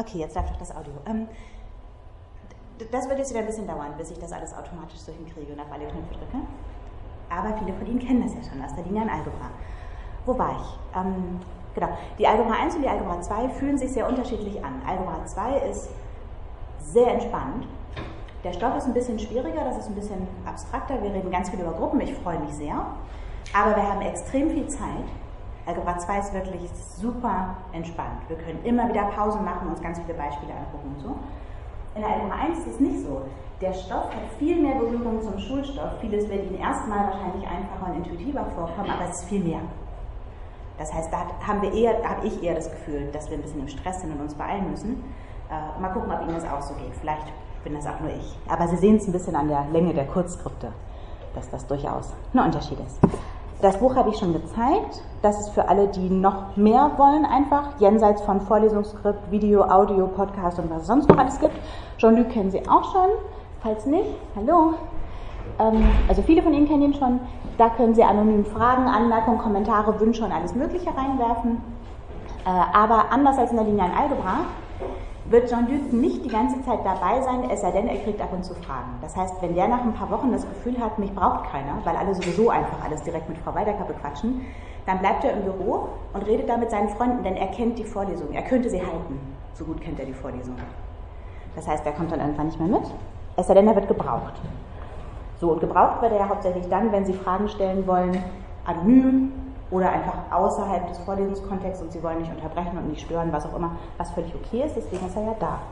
Okay, jetzt läuft doch das Audio. Das wird jetzt wieder ein bisschen dauern, bis ich das alles automatisch so hinkriege und auf alle Knöpfe drücke. Aber viele von Ihnen kennen das ja schon aus der linearen Algebra. Wo war ich? Genau. Die Algebra 1 und die Algebra 2 fühlen sich sehr unterschiedlich an. Algebra 2 ist sehr entspannt. Der Stoff ist ein bisschen schwieriger, das ist ein bisschen abstrakter. Wir reden ganz viel über Gruppen, ich freue mich sehr. Aber wir haben extrem viel Zeit. Algebra 2 ist wirklich super entspannt. Wir können immer wieder Pausen machen und uns ganz viele Beispiele angucken und so. In der Algebra 1 ist es nicht so. Der Stoff hat viel mehr Berührung zum Schulstoff. Vieles wird Ihnen erstmal wahrscheinlich einfacher und intuitiver vorkommen, aber es ist viel mehr. Das heißt, da habe ich eher das Gefühl, dass wir ein bisschen im Stress sind und uns beeilen müssen. Mal gucken, ob Ihnen das auch so geht. Vielleicht bin das auch nur ich. Aber Sie sehen es ein bisschen an der Länge der Kurzskripte, dass das durchaus ein Unterschied ist. Das Buch habe ich schon gezeigt. Das ist für alle, die noch mehr wollen, einfach jenseits von Vorlesungsskript, Video, Audio, Podcast und was es sonst noch alles gibt. Jean-Luc kennen Sie auch schon. Falls nicht, hallo. Also viele von Ihnen kennen ihn schon. Da können Sie anonym Fragen, Anmerkungen, Kommentare, Wünsche und alles Mögliche reinwerfen. Aber anders als in der linearen Algebra wird Jean-Luc nicht die ganze Zeit dabei sein, es sei denn, er kriegt ab und zu Fragen. Das heißt, wenn der nach ein paar Wochen das Gefühl hat, mich braucht keiner, weil alle sowieso einfach alles direkt mit Frau Weidecker bequatschen, dann bleibt er im Büro und redet da mit seinen Freunden, denn er kennt die Vorlesung. Er könnte sie halten. So gut kennt er die Vorlesung. Das heißt, er kommt dann irgendwann nicht mehr mit, es sei denn, er wird gebraucht. So, und gebraucht wird er ja hauptsächlich dann, wenn Sie Fragen stellen wollen, anonym oder einfach außerhalb des Vorlesungskontexts und Sie wollen nicht unterbrechen und nicht stören, was auch immer, was völlig okay ist, deswegen ist er ja da.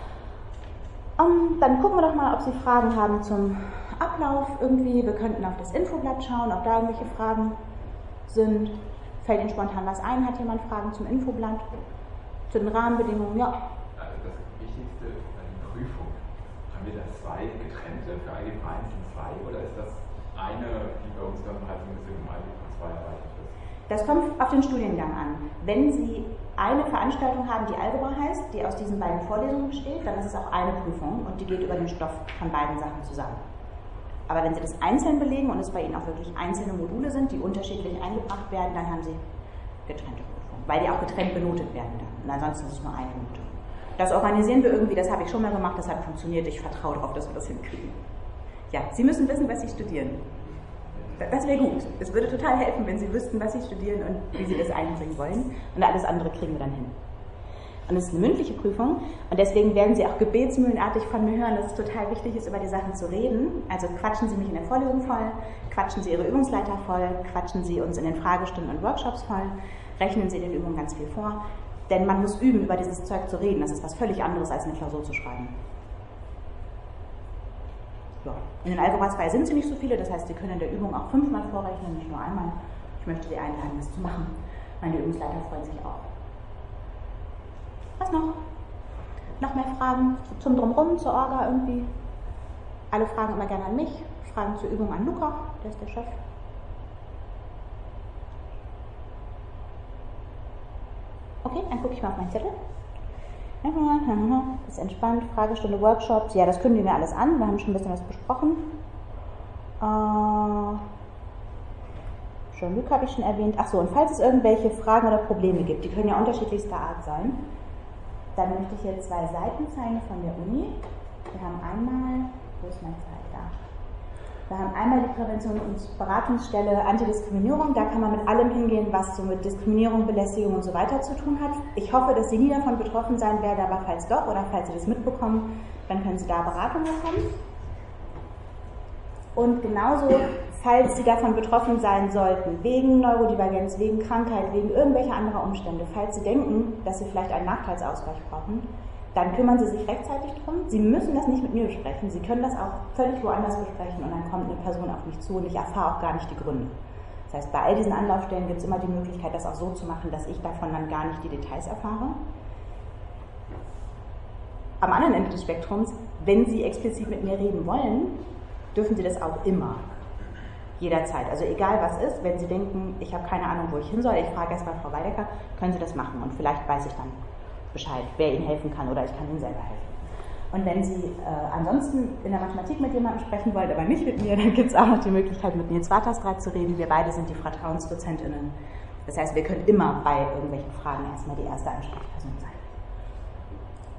Dann gucken wir doch mal, ob Sie Fragen haben zum Ablauf irgendwie. Wir könnten auf das Infoblatt schauen, ob da irgendwelche Fragen sind. Fällt Ihnen spontan was ein? Hat jemand Fragen zum Infoblatt? Zu den Rahmenbedingungen? Ja. Also das Wichtigste bei der Prüfung. Haben wir da zwei getrennte für Algebra 1 und 2 oder ist das eine, die bei uns dann halt ein bisschen im Algebra 2 erreicht ist? Das kommt auf den Studiengang an. Wenn Sie eine Veranstaltung haben, die Algebra heißt, die aus diesen beiden Vorlesungen besteht, dann ist es auch eine Prüfung und die geht über den Stoff von beiden Sachen zusammen. Aber wenn Sie das einzeln belegen und es bei Ihnen auch wirklich einzelne Module sind, die unterschiedlich eingebracht werden, dann haben Sie getrennte Prüfungen, weil die auch getrennt benotet werden dann. Und ansonsten ist es nur eine Note. Das organisieren wir irgendwie, das habe ich schon mal gemacht, das hat funktioniert, ich vertraue darauf, dass wir das hinkriegen. Ja, Sie müssen wissen, was Sie studieren. Das wäre gut. Es würde total helfen, wenn Sie wüssten, was Sie studieren und wie Sie das einbringen wollen. Und alles andere kriegen wir dann hin. Und es ist eine mündliche Prüfung und deswegen werden Sie auch gebetsmühlenartig von mir hören, dass es total wichtig ist, über die Sachen zu reden. Also quatschen Sie mich in der Vorlesung voll, quatschen Sie Ihre Übungsleiter voll, quatschen Sie uns in den Fragestunden und Workshops voll, rechnen Sie in den Übungen ganz viel vor. Denn man muss üben, über dieses Zeug zu reden. Das ist was völlig anderes, als eine Klausur zu schreiben. Ja. In den Algebra 2 sind sie nicht so viele, das heißt, Sie können in der Übung auch 5-mal vorrechnen, nicht nur einmal. Ich möchte Sie einladen, das zu machen. Meine Übungsleiter freuen sich auch. Was noch? Noch mehr Fragen zum Drumherum, zur Orga irgendwie? Alle Fragen immer gerne an mich. Fragen zur Übung an Luca, der ist der Chef. Okay, dann gucke ich mal auf meinen Zettel. Ist entspannt, Fragestunde, Workshops, ja, das kündigen wir alles an, wir haben schon ein bisschen was besprochen. Jean-Luc habe ich schon erwähnt. Achso, und falls es irgendwelche Fragen oder Probleme gibt, die können ja unterschiedlichster Art sein, dann möchte ich hier 2 Seiten zeigen von der Uni. Wir haben einmal, wo ist mein Zeit da? Wir haben einmal die Prävention- und Beratungsstelle Antidiskriminierung. Da kann man mit allem hingehen, was so mit Diskriminierung, Belästigung und so weiter zu tun hat. Ich hoffe, dass Sie nie davon betroffen sein werden, aber falls doch oder falls Sie das mitbekommen, dann können Sie da Beratung bekommen. Und genauso, falls Sie davon betroffen sein sollten, wegen Neurodivergenz, wegen Krankheit, wegen irgendwelcher anderer Umstände, falls Sie denken, dass Sie vielleicht einen Nachteilsausgleich brauchen, dann kümmern Sie sich rechtzeitig drum. Sie müssen das nicht mit mir besprechen. Sie können das auch völlig woanders besprechen und dann kommt eine Person auf mich zu und ich erfahre auch gar nicht die Gründe. Das heißt, bei all diesen Anlaufstellen gibt es immer die Möglichkeit, das auch so zu machen, dass ich davon dann gar nicht die Details erfahre. Am anderen Ende des Spektrums, wenn Sie explizit mit mir reden wollen, dürfen Sie das auch immer. Jederzeit. Also egal was ist, wenn Sie denken, ich habe keine Ahnung, wo ich hin soll, ich frage erst mal Frau Weidecker, können Sie das machen und vielleicht weiß ich dann Bescheid, wer Ihnen helfen kann oder ich kann Ihnen selber helfen. Und wenn Sie ansonsten in der Mathematik mit jemandem sprechen wollen, aber nicht mit mir, dann gibt es auch noch die Möglichkeit, mit Nils Watersdraht zu reden. Wir beide sind die VertrauensdozentInnen. Das heißt, wir können immer bei irgendwelchen Fragen erstmal die erste Ansprechperson sein.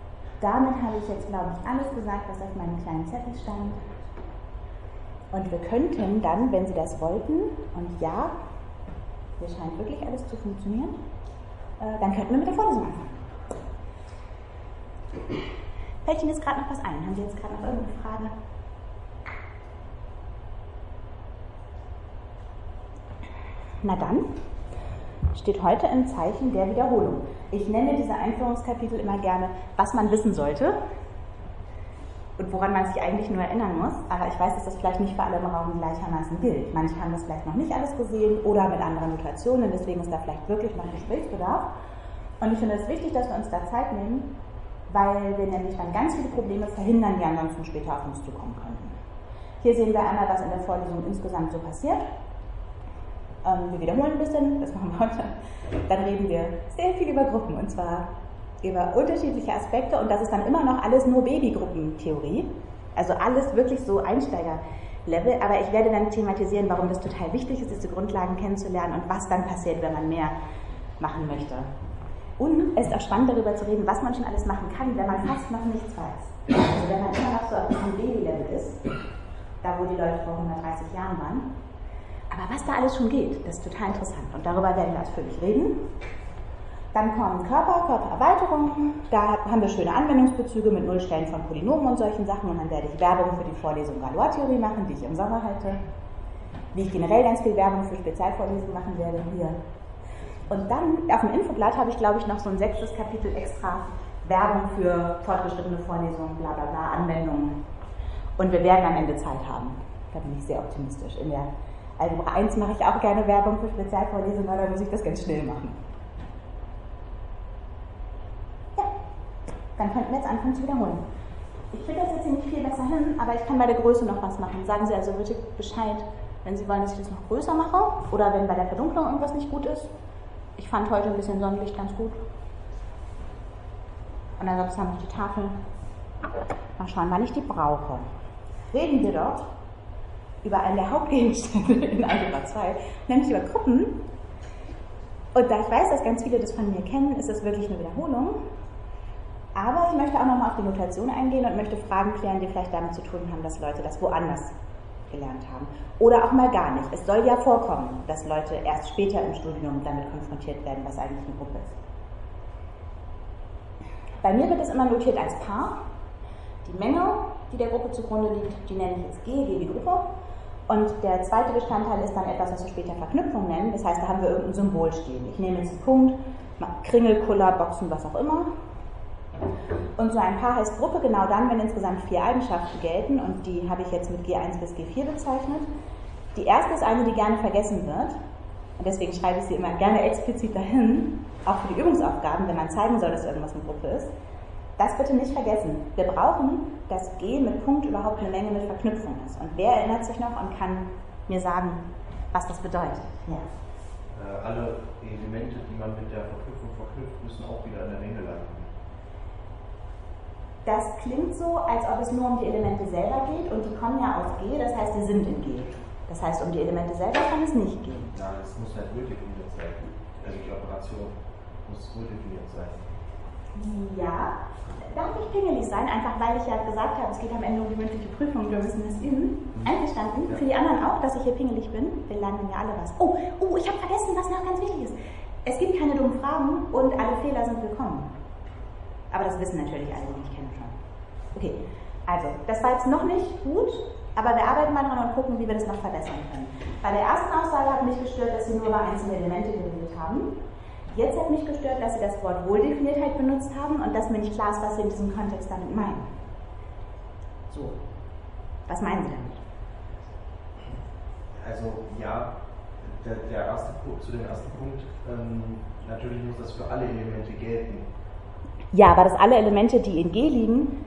damit habe ich jetzt, glaube ich, alles gesagt, was auf meinem kleinen Zettel stand. Und wir könnten dann, wenn Sie das wollten, und ja, hier scheint wirklich alles zu funktionieren, dann könnten wir mit der Vorlesung anfangen. Fällt Ihnen jetzt gerade noch was ein? Haben Sie jetzt gerade noch irgendeine Frage? Na dann, steht heute im Zeichen der Wiederholung. Ich nenne diese Einführungskapitel immer gerne, was man wissen sollte und woran man sich eigentlich nur erinnern muss. Aber ich weiß, dass das vielleicht nicht für alle im Raum gleichermaßen gilt. Manche haben das vielleicht noch nicht alles gesehen oder mit anderen Notationen, deswegen ist da vielleicht wirklich noch Gesprächsbedarf. Und ich finde es wichtig, dass wir uns da Zeit nehmen, weil wir nämlich dann ganz viele Probleme verhindern, die ansonsten später auf uns zukommen könnten. Hier sehen wir einmal, was in der Vorlesung insgesamt so passiert. Wir wiederholen ein bisschen, das machen wir heute. Dann reden wir sehr viel über Gruppen, und zwar über unterschiedliche Aspekte, und das ist dann immer noch alles nur Babygruppentheorie, also alles wirklich so Einsteigerlevel, aber ich werde dann thematisieren, warum das total wichtig ist, diese Grundlagen kennenzulernen und was dann passiert, wenn man mehr machen möchte. Und es ist auch spannend, darüber zu reden, was man schon alles machen kann, wenn man fast noch nichts weiß. Also wenn man immer noch so auf diesem Babylevel ist, da wo die Leute vor 130 Jahren waren. Aber was da alles schon geht, das ist total interessant, und darüber werden wir ausführlich reden. Dann kommen Körpererweiterungen, da haben wir schöne Anwendungsbezüge mit Nullstellen von Polynomen und solchen Sachen, und dann werde ich Werbung für die Vorlesung Galois-Theorie machen, die ich im Sommer halte, wie ich generell ganz viel Werbung für Spezialvorlesungen machen werde hier. Und dann auf dem Infoblatt habe ich, glaube ich, noch so ein 6. Kapitel extra Werbung für fortgeschrittene Vorlesungen, bla bla bla, Anwendungen. Und wir werden am Ende Zeit haben. Da bin ich sehr optimistisch. In der Algebra 1 mache ich auch gerne Werbung für Spezialvorlesungen, aber da muss ich das ganz schnell machen. Ja, dann könnten wir jetzt anfangen zu wiederholen. Ich kriege das jetzt nicht viel besser hin, aber ich kann bei der Größe noch was machen. Sagen Sie also bitte Bescheid, wenn Sie wollen, dass ich das noch größer mache, oder wenn bei der Verdunklung irgendwas nicht gut ist. Ich fand heute ein bisschen Sonnenlicht ganz gut. Und ansonsten habe ich die Tafel. Mal schauen, wann ich die brauche. Reden wir doch über einen der Hauptgegenstände in Algebra 2, nämlich über Gruppen. Und da ich weiß, dass ganz viele das von mir kennen, ist das wirklich eine Wiederholung. Aber ich möchte auch nochmal auf die Notation eingehen und möchte Fragen klären, die vielleicht damit zu tun haben, dass Leute das woanders gelernt haben. Oder auch mal gar nicht. Es soll ja vorkommen, dass Leute erst später im Studium damit konfrontiert werden, was eigentlich eine Gruppe ist. Bei mir wird es immer notiert als Paar. Die Menge, die der Gruppe zugrunde liegt, die nenne ich jetzt G wie Gruppe. Und der zweite Bestandteil ist dann etwas, was wir später Verknüpfung nennen. Das heißt, da haben wir irgendein Symbol stehen. Ich nehme jetzt einen Punkt, Kringel, Kuller, Boxen, was auch immer. Und so ein Paar heißt Gruppe genau dann, wenn insgesamt 4 Eigenschaften gelten. Und die habe ich jetzt mit G1 bis G4 bezeichnet. Die erste ist eine, die gerne vergessen wird. Und deswegen schreibe ich sie immer gerne explizit dahin, auch für die Übungsaufgaben, wenn man zeigen soll, dass irgendwas eine Gruppe ist. Das bitte nicht vergessen. Wir brauchen, dass G mit Punkt überhaupt eine Menge mit Verknüpfung ist. Und wer erinnert sich noch und kann mir sagen, was das bedeutet? Ja. Alle Elemente, die man mit der Verknüpfung verknüpft, müssen auch wieder in der Menge landen. Das klingt so, als ob es nur um die Elemente selber geht, und die kommen ja aus G, das heißt, die sind in G. Das heißt, um die Elemente selber kann es nicht gehen. Nein, es muss halt wohldefiniert sein. Also die Operation muss wohldefiniert sein. Ja, darf ich pingelig sein, einfach weil ich ja gesagt habe, es geht am Ende um die mündliche Prüfung, wir müssen das üben. Einverstanden? Ja. Für die anderen auch, dass ich hier pingelig bin. Wir lernen ja alle was. Oh, ich habe vergessen, was noch ganz wichtig ist. Es gibt keine dummen Fragen und alle Fehler sind willkommen. Aber das wissen natürlich alle, die ich kenne schon. Okay, also, das war jetzt noch nicht gut, aber wir arbeiten mal dran und gucken, wie wir das noch verbessern können. Bei der ersten Aussage hat mich gestört, dass Sie nur über einzelne Elemente geredet haben. Jetzt hat mich gestört, dass Sie das Wort Wohldefiniertheit benutzt haben und dass mir nicht klar ist, was Sie in diesem Kontext damit meinen. So, was meinen Sie damit? Also, ja, der erste Punkt, zu dem ersten Punkt, natürlich muss das für alle Elemente gelten. Ja, aber dass alle Elemente, die in G liegen,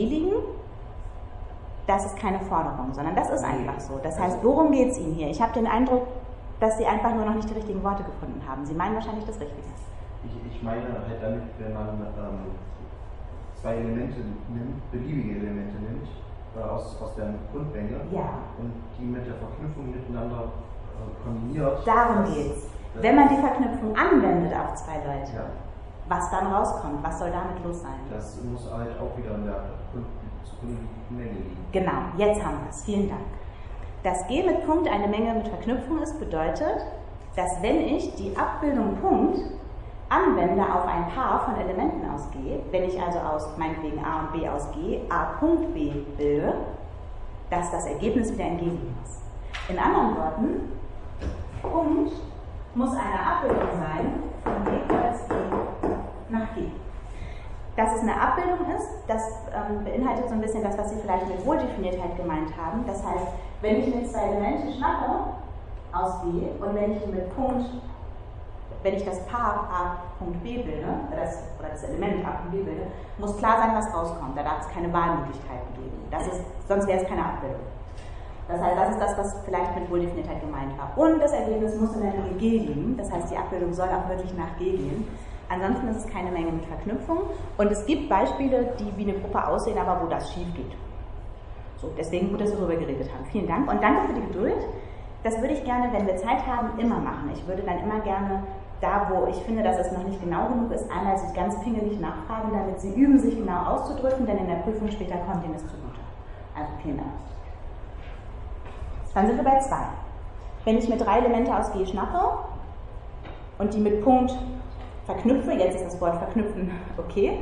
das ist keine Forderung, sondern das ist einfach so. Das heißt, worum geht es Ihnen hier? Ich habe den Eindruck, dass Sie einfach nur noch nicht die richtigen Worte gefunden haben. Sie meinen wahrscheinlich das Richtige. Ich meine halt damit, wenn man 2 Elemente nimmt, beliebige Elemente nimmt, aus der Grundmenge, ja, und die mit der Verknüpfung miteinander kombiniert. Darum geht es. Wenn man die Verknüpfung anwendet auf 2 Leute, ja, was dann rauskommt, was soll damit los sein? Das muss halt auch wieder in der zugrunde Menge liegen. Genau, jetzt haben wir es. Vielen Dank. Dass G mit Punkt eine Menge mit Verknüpfung ist, bedeutet, dass wenn ich die Abbildung Punkt anwende auf ein Paar von Elementen aus G, wenn ich also aus meinetwegen A und B aus G A Punkt B bilde, dass das Ergebnis wieder in G liegen muss. In anderen Worten, Punkt muss eine Abbildung sein von G als G nach G. Dass es eine Abbildung ist, das beinhaltet so ein bisschen das, was Sie vielleicht mit Wohldefiniertheit gemeint haben. Das heißt, wenn ich mir zwei Elemente schnappe aus B und wenn ich mit Punkt, wenn ich das Paar A.B bilde, oder das Element A.B bilde, muss klar sein, was rauskommt. Da darf es keine Wahlmöglichkeiten geben. Sonst wäre es keine Abbildung. Das heißt, das ist das, was vielleicht mit Wohldefiniertheit gemeint war. Und das Ergebnis muss in der Menge G liegen. Das heißt, die Abbildung soll auch wirklich nach G gehen. Ansonsten ist es keine Menge mit Verknüpfung. Und es gibt Beispiele, die wie eine Gruppe aussehen, aber wo das schief geht. So, deswegen gut, dass wir darüber geredet haben. Vielen Dank und danke für die Geduld. Das würde ich gerne, wenn wir Zeit haben, immer machen. Ich würde dann immer gerne da, wo ich finde, dass es noch nicht genau genug ist, einmal Sie ganz pingelig nachfragen, damit Sie üben, sich genau auszudrücken, denn in der Prüfung später kommt Ihnen das zugute. Also vielen Dank. Dann sind wir bei 2. Wenn ich mir 3 Elemente aus G schnappe und die mit Punkt verknüpfe, jetzt ist das Wort verknüpfen okay,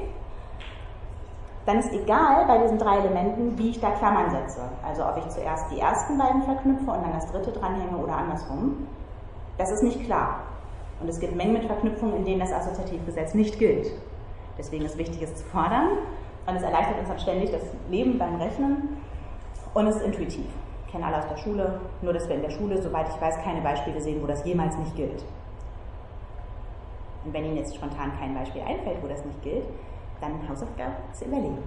dann ist egal bei diesen 3 Elementen, wie ich da Klammern setze. Also ob ich zuerst die ersten beiden verknüpfe und dann das dritte dranhänge oder andersrum. Das ist nicht klar. Und es gibt Mengen mit Verknüpfungen, in denen das Assoziativgesetz nicht gilt. Deswegen ist wichtig, es zu fordern. Und es erleichtert uns dann ständig das Leben beim Rechnen. Und es ist intuitiv. Kennen alle aus der Schule, nur dass wir in der Schule, soweit ich weiß, keine Beispiele sehen, wo das jemals nicht gilt. Und wenn Ihnen jetzt spontan kein Beispiel einfällt, wo das nicht gilt, dann Hausaufgabe zu überlegen.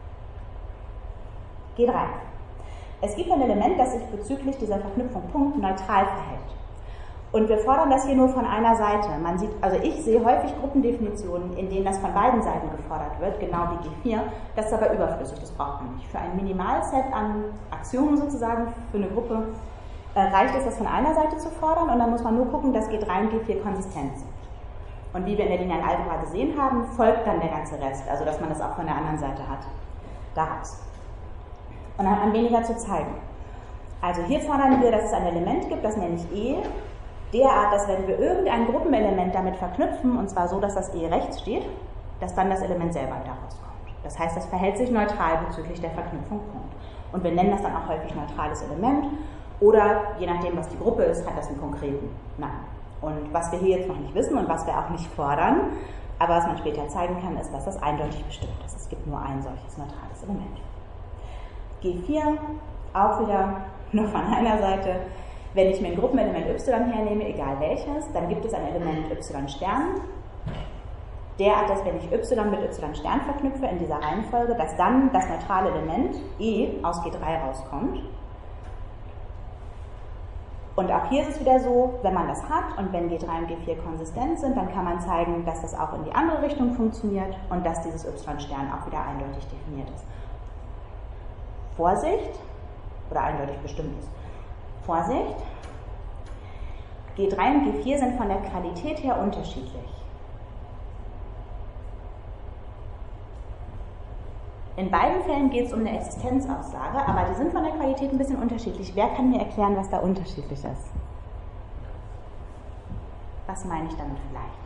G3. Es gibt ein Element, das sich bezüglich dieser Verknüpfung Punkt neutral verhält. Und wir fordern das hier nur von einer Seite. Man sieht, also ich sehe häufig Gruppendefinitionen, in denen das von beiden Seiten gefordert wird, genau wie G4. Das ist aber überflüssig, das braucht man nicht. Für ein Minimalset an Axiomen sozusagen, für eine Gruppe, reicht es, das von einer Seite zu fordern und dann muss man nur gucken, dass G3 und G4 konsistent sind. Und wie wir in der linearen Algebra gesehen haben, folgt dann der ganze Rest, also dass man das auch von der anderen Seite hat, daraus. Und dann hat man weniger zu zeigen. Also hier fordern wir, dass es ein Element gibt, das nenne ich E, derart, dass wenn wir irgendein Gruppenelement damit verknüpfen, und zwar so, dass das E rechts steht, dass dann das Element selber daraus kommt. Das heißt, das verhält sich neutral bezüglich der Verknüpfung Punkt. Und wir nennen das dann auch häufig neutrales Element oder, je nachdem, was die Gruppe ist, hat das einen konkreten Namen. Und was wir hier jetzt noch nicht wissen und was wir auch nicht fordern, aber was man später zeigen kann, ist, dass das eindeutig bestimmt ist. Es gibt nur ein solches neutrales Element. G4, auch wieder nur von einer Seite. Wenn ich mir ein Gruppenelement y hernehme, egal welches, dann gibt es ein Element y Stern. Derart, dass wenn ich y mit y Stern verknüpfe in dieser Reihenfolge, dass dann das neutrale Element E aus G3 rauskommt. Und auch hier ist es wieder so, wenn man das hat und wenn G3 und G4 konsistent sind, dann kann man zeigen, dass das auch in die andere Richtung funktioniert und dass dieses y-Stern auch wieder eindeutig definiert ist. Vorsicht, oder eindeutig bestimmt ist. Vorsicht, G3 und G4 sind von der Qualität her unterschiedlich. In beiden Fällen geht es um eine Existenzaussage, aber die sind von der Qualität ein bisschen unterschiedlich. Wer kann mir erklären, was da unterschiedlich ist? Was meine ich damit vielleicht?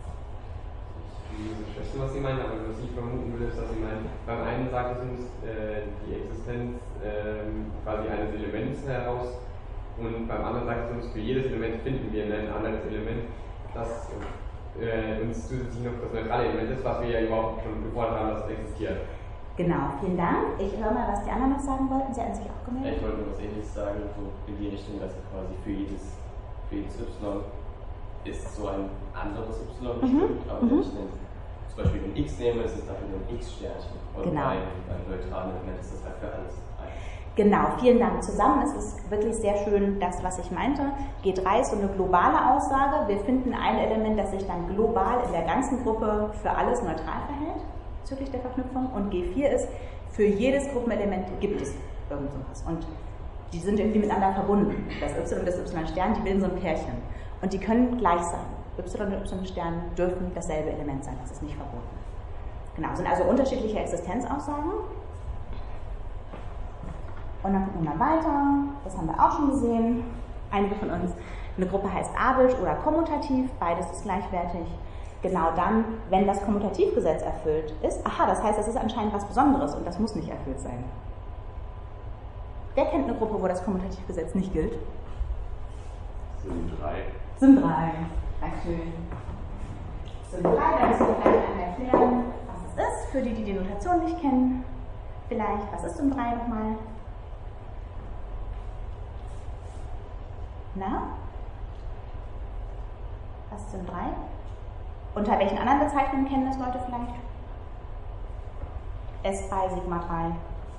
Ich verstehe, was Sie meinen, aber was ich vermuten würde, ist, dass Sie meinen, beim einen sagt es uns die Existenz quasi eines Elements heraus und beim anderen sagt es uns, für jedes Element finden wir ein anderes Element, das uns zusätzlich noch das neutrale Element ist, was wir ja überhaupt schon gefordert haben, dass es existiert. Genau, vielen Dank. Ich höre mal, was die anderen noch sagen wollten. Sie hatten sich auch gemeldet. Ich wollte was Ähnliches sagen, so in die Richtung, dass quasi für jedes Y ist so ein anderes Y bestimmt, aber wenn ich zum Beispiel ein X nehme, ist es dafür ein X-Sternchen. Und genau. Beim neutralen Element ist das halt für alles ein. Genau, vielen Dank. Zusammen ist es wirklich sehr schön, das, was ich meinte. G3 ist so eine globale Aussage. Wir finden ein Element, das sich dann global in der ganzen Gruppe für alles neutral verhält, bezüglich der Verknüpfung. Und G4 ist, für jedes Gruppenelement gibt es irgend sowas. Und die sind irgendwie miteinander verbunden. Das Y und das Y-Stern, die bilden so ein Pärchen. Und die können gleich sein. Y und Y-Stern dürfen dasselbe Element sein, das ist nicht verboten. Genau, sind also unterschiedliche Existenzaussagen. Und dann gucken wir mal weiter, das haben wir auch schon gesehen. Einige von uns, eine Gruppe heißt abisch oder kommutativ, beides ist gleichwertig. Genau dann, wenn das Kommutativgesetz erfüllt ist, aha, das heißt, das ist anscheinend was Besonderes und das muss nicht erfüllt sein. Wer kennt eine Gruppe, wo das Kommutativgesetz nicht gilt? Sym3. Sym3, Dankeschön. Sym3, da müssen wir gleich einmal erklären, was es ist, für die, die die Notation nicht kennen. Vielleicht, was ist Sym3 nochmal? Na? Was ist Sym3? Unter welchen anderen Bezeichnungen kennen das Leute vielleicht? S3, Sigma 3.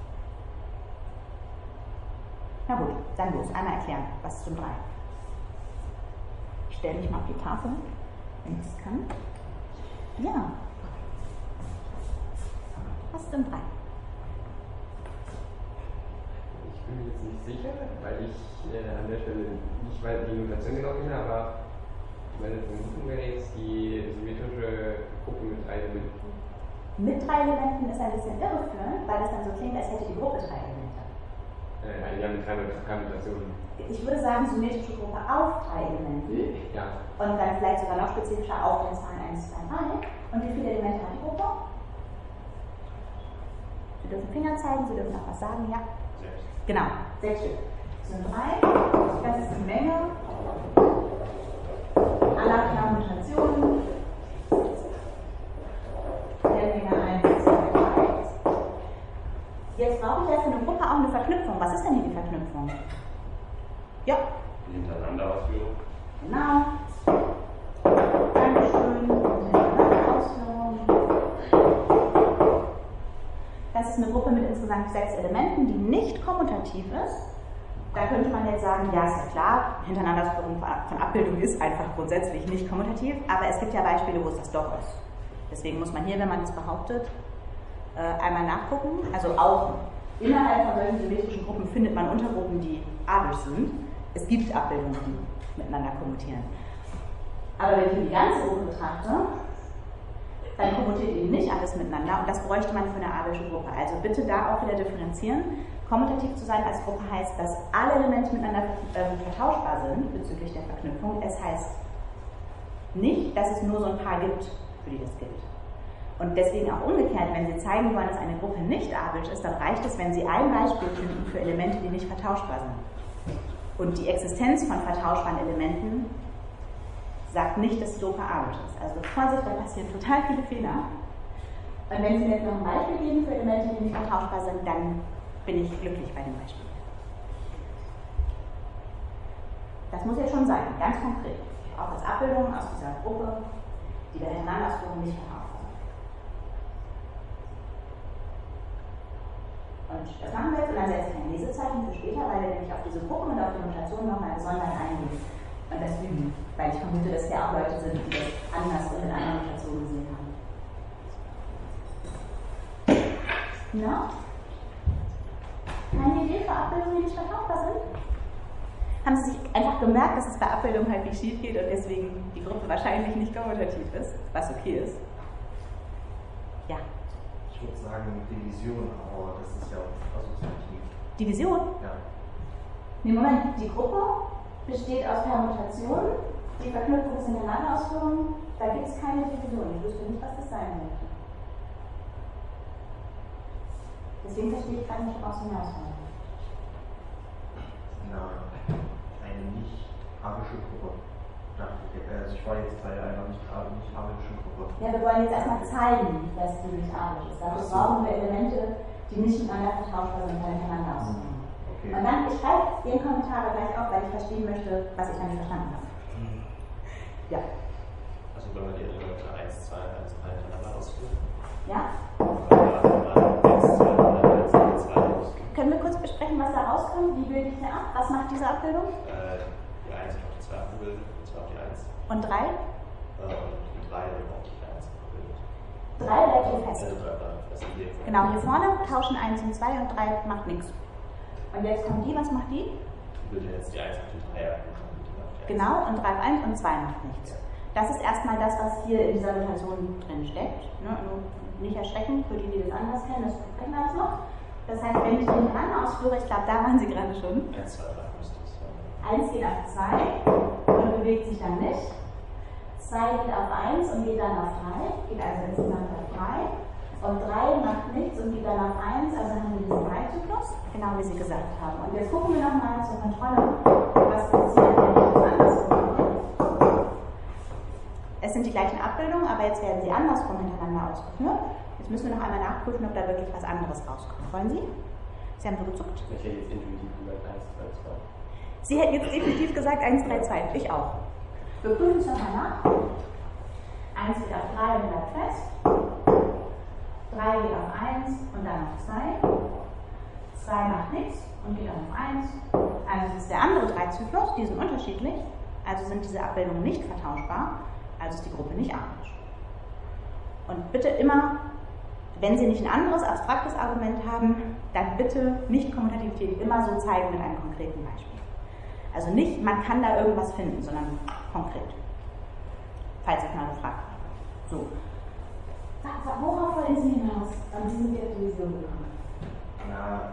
Na gut, dann los. Einmal erklären, was ist Sym3? Ich stelle mich mal auf die Tafel, wenn ich es kann. Ja. Was ist Sym3? Ich bin mir jetzt nicht sicher, weil ich an der Stelle nicht weiß, die Notation genau kenne, aber meine Vermutung wäre jetzt die symmetrische Gruppe mit 3 Elementen. Mit 3 Elementen ist ein bisschen irreführend, weil es dann so klingt, als hätte die Gruppe 3 Elemente. Ja, mit 3 Notationen. Ich würde sagen, symmetrische Gruppe auf 3 Elementen. Ja. Und dann vielleicht sogar noch spezifischer auf den Zahlen 1, 2, 3. Und wie viele Elemente hat die Gruppe? Sie dürfen Finger zeigen, Sie dürfen auch was sagen, ja? 6. Genau, 6 Stück. Das sind 3, das ist die Menge aller Permutationen der Menge 1, 2, 3. Jetzt brauche ich ja für eine Gruppe auch eine Verknüpfung. Was ist denn hier die Verknüpfung? Ja. Die Hintereinanderausführung. Genau. Dankeschön. Hintereinanderausführung. Das ist eine Gruppe mit insgesamt 6 Elementen, die nicht kommutativ ist. Da könnte man jetzt sagen, ja, ist ja klar, Hintereinanderausführung von Abbildung ist einfach grundsätzlich nicht kommutativ, aber es gibt ja Beispiele, wo es das doch ist. Deswegen muss man hier, wenn man es behauptet, einmal nachgucken. Also auch innerhalb von solchen symmetrischen Gruppen findet man Untergruppen, die abisch sind. Es gibt Abbildungen, die miteinander kommutieren. Aber wenn ich die ganze Gruppe betrachte, dann kommutiert eben nicht alles miteinander und das bräuchte man für eine abische Gruppe. Also bitte da auch wieder differenzieren. Kommutativ zu sein als Gruppe heißt, dass alle Elemente miteinander vertauschbar sind bezüglich der Verknüpfung. Es heißt nicht, dass es nur so ein paar gibt, für die das gilt. Und deswegen auch umgekehrt, wenn Sie zeigen wollen, dass eine Gruppe nicht abisch ist, dann reicht es, wenn Sie ein Beispiel finden für Elemente, die nicht vertauschbar sind. Und die Existenz von vertauschbaren Elementen sagt nicht, dass die Gruppe abisch ist. Also Vorsicht, da passieren total viele Fehler. Und wenn Sie mir jetzt noch ein Beispiel geben für Elemente, die nicht vertauschbar sind, dann bin ich glücklich bei dem Beispiel. Das muss jetzt schon sein, ganz konkret. Auch als Abbildung aus dieser Gruppe, die bei der Hintereinanderausführung nicht vertauschbar sind. Und das machen wir jetzt und dann setze ich ein Lesezeichen für später, weil wir nämlich auf diese Gruppen und auf die Notation nochmal besonders eingehen und das üben, weil ich vermute, dass hier auch Leute sind, die das anders und in einer Notation gesehen haben. Na? Keine Idee für Abbildungen, die nicht vertauschbar sind? Haben Sie sich einfach gemerkt, dass es bei Abbildungen halt nicht schief geht und deswegen die Gruppe wahrscheinlich nicht kommutativ ist, was okay ist? Ja. Ich würde sagen Division, aber das ist ja assoziativ. Division? Ja. Nee, Moment, die Gruppe besteht aus Permutationen, die Verknüpfung ist Hintereinanderausführung, da gibt es keine Division. Ich wüsste nicht, was das sein sollte. Deswegen verstehe ich gerade nicht, woraus hinausfallen. Eine nicht-abische Gruppe. Also ich war jetzt bei einer nicht-abischen Gruppe. Ja, wir wollen jetzt erstmal zeigen, dass die nicht abisch ist. Dafür brauchen wir Elemente, die nicht miteinander vertauschbar sind, weil hintereinander ausführen. Okay. Und dann, ich schreibe den Kommentar gleich auf, weil ich verstehen möchte, was ich noch nicht verstanden habe. Ja. Also wenn man die Elemente 1, 2, 1, 3 hintereinander ausführt. Ja? Können wir kurz besprechen, was da rauskommt? Wie bilde ich die ab? Was macht diese Abbildung? Die 1 wird auf die 2 abgebildet, und zwar auf die 1. Und 3? Und die 3 wird auf die 1 abgebildet. 3 bleibt hier fest. 3 bleibt fest. Genau, hier vorne tauschen 1 und 2 und 3 macht nichts. Und jetzt kommt die, was macht die? Die bildet jetzt die 1 auf die 3 ab. Genau, und 3 auf 1 und 2 macht nichts. Das ist erstmal das, was hier in dieser Notation drin steckt. Ne? Also nicht erschrecken, für die, die das anders kennen, das kennen wir das noch. Das heißt, wenn ich den dran ausführe, ich glaube, da waren Sie gerade schon. 1, 2, 3 müsste es sein. 1 geht auf 2 und bewegt sich dann nicht. 2 geht auf 1 und geht dann auf 3, geht also insgesamt auf 3. Und 3 macht nichts und geht dann auf 1, also haben wir diesen 3-Zyklus, genau wie Sie gesagt haben. Und jetzt gucken wir nochmal zur Kontrolle, was passiert, wenn ich das andersrum mache. Es sind die gleichen Abbildungen, aber jetzt werden sie andersrum hintereinander ausgeführt. Jetzt müssen wir noch einmal nachprüfen, ob da wirklich was anderes rauskommt. Wollen Sie? Sie haben so gezuckt. Ich hätte jetzt intuitiv gesagt 1, 3, 2. Sie hätten jetzt definitiv gesagt 1, 3, 2. Ich auch. Wir prüfen es nochmal nach. 1 geht auf 3 und bleibt fest. 3 geht auf 1 und dann auf 2. 2 macht nichts und geht dann auf 1. Also das ist der andere 3-Zyklus, die sind unterschiedlich. Also sind diese Abbildungen nicht vertauschbar. Also ist die Gruppe nicht archaik. Und bitte immer, wenn Sie nicht ein anderes abstraktes Argument haben, dann bitte nicht Kommutativität immer so zeigen mit einem konkreten Beispiel. Also nicht, man kann da irgendwas finden, sondern konkret. Falls ich mal gefragt habe. So. Worauf wollen Sie hinaus? An diesem Division gekommen? Ja,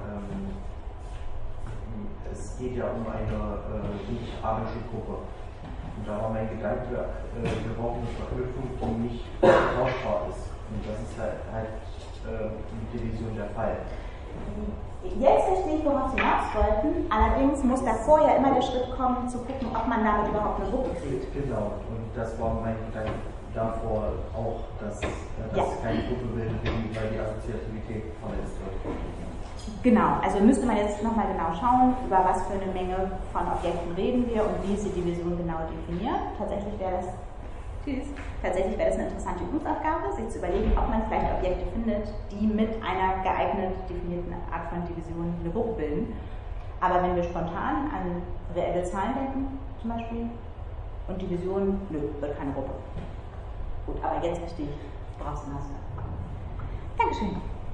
es geht ja um eine nicht-archaische Gruppe. Und da war mein Gedanke, wir brauchen eine Verknüpfung, die nicht tauschbar ist. Und das ist halt mit Division der Fall. Jetzt verstehe ich, worauf Sie hinaus wollten. Allerdings muss davor ja immer der Schritt kommen, zu gucken, ob man damit überhaupt eine Gruppe kriegt. Genau, und das war mein Gedanke davor auch, dass keine Gruppe bildet, weil die Assoziativität verletzt wird. Genau, also müsste man jetzt nochmal genau schauen, über was für eine Menge von Objekten reden wir und wie ist die Division genau definiert. Tatsächlich wäre das eine interessante Übungsaufgabe, sich zu überlegen, ob man vielleicht Objekte findet, die mit einer geeignet definierten Art von Division eine Gruppe bilden. Aber wenn wir spontan an reelle Zahlen denken, zum Beispiel, und Division, nö, wird keine Gruppe. Gut, aber jetzt verstehe ich, worauf Sie hinaus wollen. Dankeschön.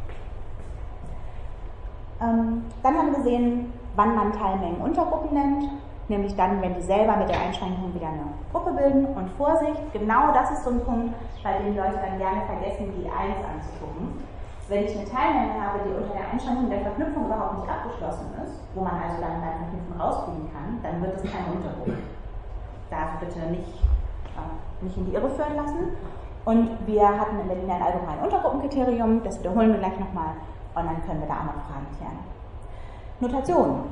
Dann haben wir gesehen, wann man Teilmengen Untergruppen nennt, nämlich dann, wenn die selber mit der Einschränkung wieder eine Gruppe bilden. Und Vorsicht, genau das ist so ein Punkt, bei dem Leute dann gerne vergessen, die 1 anzugucken. Wenn ich eine Teilmenge habe, die unter der Einschränkung der Verknüpfung überhaupt nicht abgeschlossen ist, wo man also dann beim Verknüpfen rauskriegen kann, dann wird es keine Untergruppe. Da bitte nicht in die Irre führen lassen. Und wir hatten in der linearen Algebra ein Untergruppenkriterium, das wiederholen wir gleich nochmal. Und dann können wir da auch noch Fragen klären. Notation.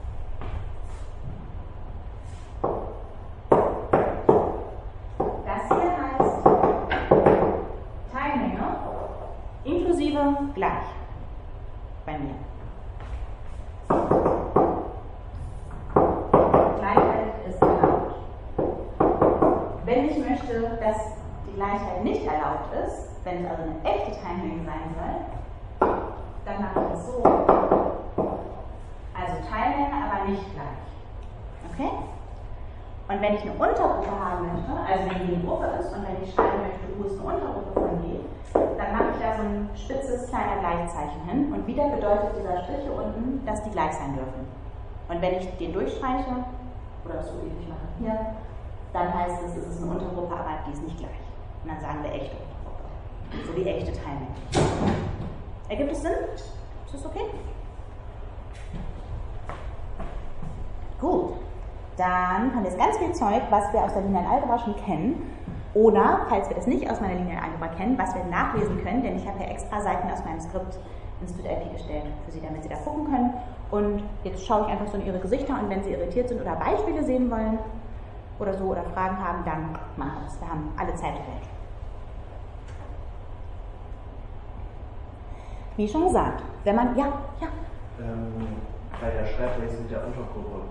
Das hier heißt Teilmenge inklusive gleich bei mir. Gleichheit ist erlaubt. Wenn ich möchte, dass die Gleichheit nicht erlaubt ist, wenn es also eine echte Teilmenge sein soll, dann mache ich das so. Also Teilmenge, aber nicht gleich. Okay? Und wenn ich eine Untergruppe haben möchte, also wenn die eine Gruppe ist und wenn ich schreiben möchte, wo ist eine Untergruppe von G, dann mache ich da so ein spitzes kleiner Gleichzeichen hin und wieder bedeutet dieser Strich hier unten, dass die gleich sein dürfen. Und wenn ich den durchstreiche, oder das so ähnlich mache hier, dann heißt es, es ist eine Untergruppe, aber die ist nicht gleich. Und dann sagen wir echte Untergruppe. So wie echte Teilmenge. Ergibt es Sinn? Ist das okay? Gut. Dann haben wir jetzt ganz viel Zeug, was wir aus der linearen Algebra schon kennen. Oder, falls wir das nicht aus meiner linearen Algebra kennen, was wir nachlesen können, denn ich habe hier extra Seiten aus meinem Skript ins StudIP gestellt für Sie, damit Sie da gucken können. Und jetzt schaue ich einfach so in Ihre Gesichter und wenn Sie irritiert sind oder Beispiele sehen wollen oder so oder Fragen haben, dann machen wir das. Wir haben alle Zeit der Welt. Wie schon gesagt, wenn man, bei der Schreibweise der Untergruppe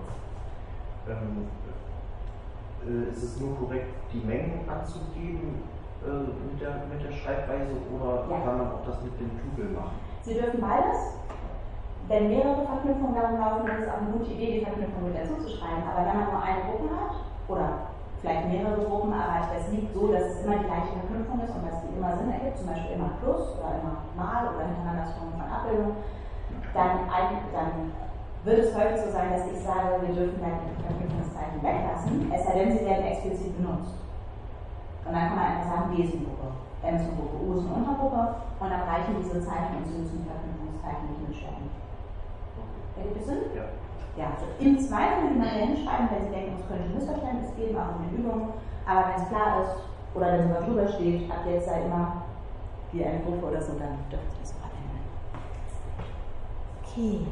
ist es nur korrekt, die Mengen anzugeben mit der Schreibweise oder kann man auch das mit dem Tupel machen? Sie dürfen beides. Wenn mehrere Verknüpfungen darum laufen, ist es auch eine gute Idee, die Verknüpfung mit dazu zu schreiben. Aber wenn man nur eine Gruppe hat oder vielleicht mehrere Gruppen, aber es liegt so, dass es immer die gleiche Verknüpfung ist und dass die immer Sinn ergibt, zum Beispiel immer Plus oder immer Mal oder hintereinander von Abbildung, dann wird es häufig so sein, dass ich sage, wir dürfen dann die Verknüpfungszeichen weglassen, es sei denn, sie werden explizit benutzt. Und dann kann man einfach sagen, D ist eine Gruppe, M ist eine Gruppe, U ist eine Untergruppe und dann reichen diese Zeichen und sie müssen Verknüpfungszeichen nicht mitstellen. Ergibt das Sinn? Ja. Ja, also im Zweifel, die man hier hinschreiben, wenn Sie denken, es könnte ein Missverständnis geben, auch in der Übung, aber wenn es klar ist oder wenn sogar drüber steht, ab jetzt sei immer wie eine Gruppe oder so, dann dürfen Sie das verwenden. Okay.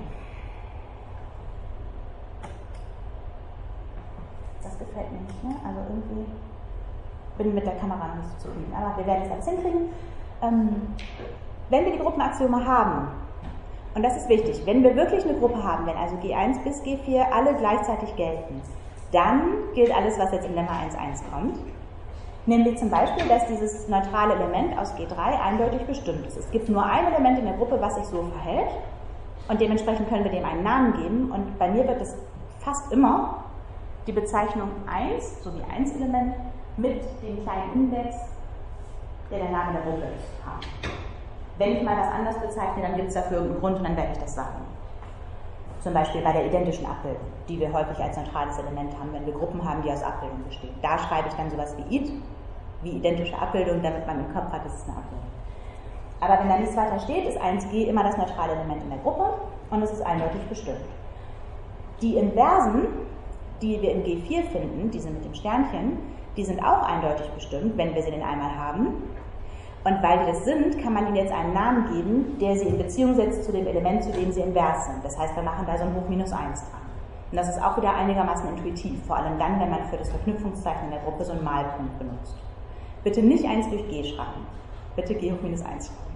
Das gefällt mir nicht, ne? Also irgendwie bin mit der Kamera nicht so zufrieden, aber wir werden es alles hinkriegen. Wenn wir die Gruppenaxiome haben, und das ist wichtig, wenn wir wirklich eine Gruppe haben, wenn also G1 bis G4 alle gleichzeitig gelten, dann gilt alles, was jetzt in Lemma 1.1 kommt. Nämlich zum Beispiel, dass dieses neutrale Element aus G3 eindeutig bestimmt ist. Es gibt nur ein Element in der Gruppe, was sich so verhält und dementsprechend können wir dem einen Namen geben und bei mir wird es fast immer die Bezeichnung 1, so wie 1-Element, mit dem kleinen Index, der Name der Gruppe ist, haben. Wenn ich mal was anders bezeichne, dann gibt es dafür irgendeinen Grund und dann werde ich das sagen. Zum Beispiel bei der identischen Abbildung, die wir häufig als neutrales Element haben, wenn wir Gruppen haben, die aus Abbildungen bestehen. Da schreibe ich dann sowas wie id, wie identische Abbildung, damit man im Kopf hat, das ist eine Abbildung. Aber wenn da nichts weiter steht, ist 1G immer das neutrale Element in der Gruppe und es ist eindeutig bestimmt. Die Inversen, die wir in G4 finden, diese mit dem Sternchen, die sind auch eindeutig bestimmt, wenn wir sie denn einmal haben. Und weil die das sind, kann man ihnen jetzt einen Namen geben, der sie in Beziehung setzt zu dem Element, zu dem sie invers sind. Das heißt, wir machen da so ein Hoch minus 1 dran. Und das ist auch wieder einigermaßen intuitiv, vor allem dann, wenn man für das Verknüpfungszeichen in der Gruppe so einen Malpunkt benutzt. Bitte nicht 1 durch G schreiben. Bitte G hoch minus 1 schreiben.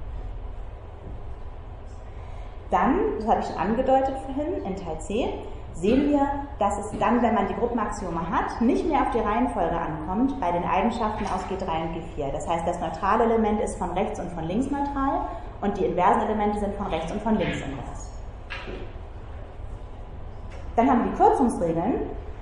Dann, das habe ich schon angedeutet vorhin, in Teil C, sehen wir, dass es dann, wenn man die Gruppenaxiome hat, nicht mehr auf die Reihenfolge ankommt bei den Eigenschaften aus G3 und G4. Das heißt, das neutrale Element ist von rechts und von links neutral und die inversen Elemente sind von rechts und von links invers. Dann haben wir die Kürzungsregeln.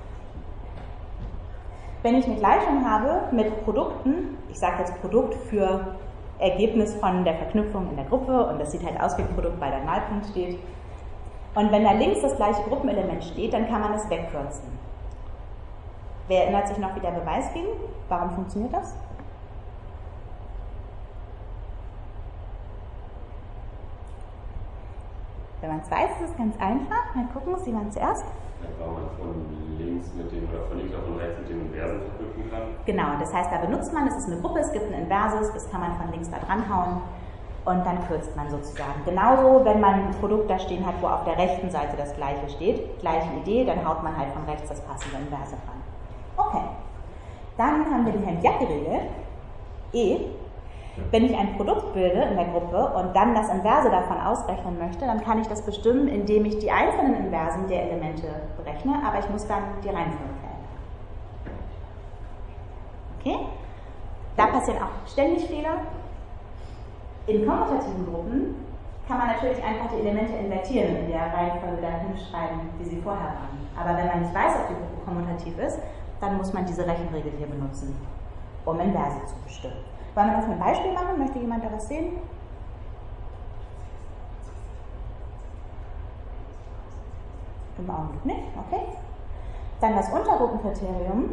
Wenn ich eine Gleichung habe mit Produkten, ich sage jetzt Produkt für Ergebnis von der Verknüpfung in der Gruppe und das sieht halt aus wie ein Produkt, weil da ein Malpunkt steht. Und wenn da links das gleiche Gruppenelement steht, dann kann man es wegkürzen. Wer erinnert sich noch, wie der Beweis ging? Warum funktioniert das? Wenn man es weiß, ist es ganz einfach. Mal gucken, Sie waren zuerst. Weil man von links mit dem, oder von links oder von rechts mit dem Inversen verknüpfen kann. Genau, das heißt, da benutzt man, es ist eine Gruppe, es gibt ein Inverses, das kann man von links da dranhauen. Und dann kürzt man sozusagen. Genauso, wenn man ein Produkt da stehen hat, wo auf der rechten Seite das gleiche steht, gleiche Idee, dann haut man halt von rechts das passende Inverse dran. Okay. Dann haben wir die Hemd-Jacke-Regel. E. Wenn ich ein Produkt bilde in der Gruppe und dann das Inverse davon ausrechnen möchte, dann kann ich das bestimmen, indem ich die einzelnen Inversen der Elemente berechne, aber ich muss dann die Reihenfolge verändern. Okay? Da passieren auch ständig Fehler. In kommutativen Gruppen kann man natürlich einfach die Elemente invertieren und in der Reihenfolge dann hinschreiben, wie sie vorher waren. Aber wenn man nicht weiß, ob die Gruppe kommutativ ist, dann muss man diese Rechenregel hier benutzen, um Inverse zu bestimmen. Wollen wir das mit einem Beispiel machen? Möchte jemand da was sehen? Im Augenblick nicht, okay. Dann das Untergruppenkriterium.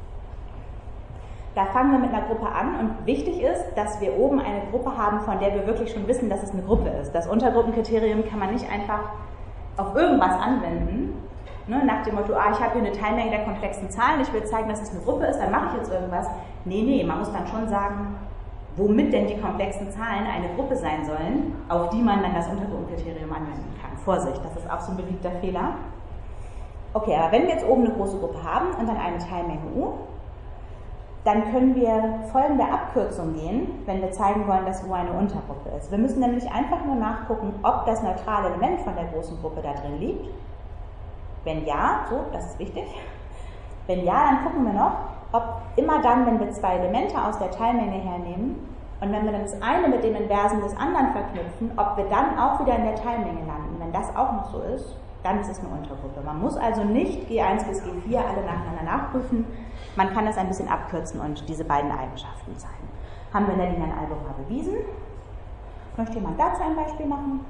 Da fangen wir mit einer Gruppe an und wichtig ist, dass wir oben eine Gruppe haben, von der wir wirklich schon wissen, dass es eine Gruppe ist. Das Untergruppenkriterium kann man nicht einfach auf irgendwas anwenden, ne, nach dem Motto, ich habe hier eine Teilmenge der komplexen Zahlen, ich will zeigen, dass es eine Gruppe ist, dann mache ich jetzt irgendwas. Nee, man muss dann schon sagen, womit denn die komplexen Zahlen eine Gruppe sein sollen, auf die man dann das Untergruppenkriterium anwenden kann. Vorsicht, das ist auch so ein beliebter Fehler. Okay, aber wenn wir jetzt oben eine große Gruppe haben und dann eine Teilmenge U, dann können wir folgende Abkürzung gehen, wenn wir zeigen wollen, dass U eine Untergruppe ist. Wir müssen nämlich einfach nur nachgucken, ob das neutrale Element von der großen Gruppe da drin liegt. Wenn ja, so, das ist wichtig. Wenn ja, dann gucken wir noch, ob immer dann, wenn wir zwei Elemente aus der Teilmenge hernehmen und wenn wir dann das eine mit dem Inversen des anderen verknüpfen, ob wir dann auch wieder in der Teilmenge landen. Wenn das auch noch so ist, dann ist es eine Untergruppe. Man muss also nicht G1 bis G4 alle nacheinander nachprüfen. Man kann das ein bisschen abkürzen und diese beiden Eigenschaften zeigen. Haben wir in der linearen Algebra bewiesen. Möchte jemand dazu ein Beispiel machen?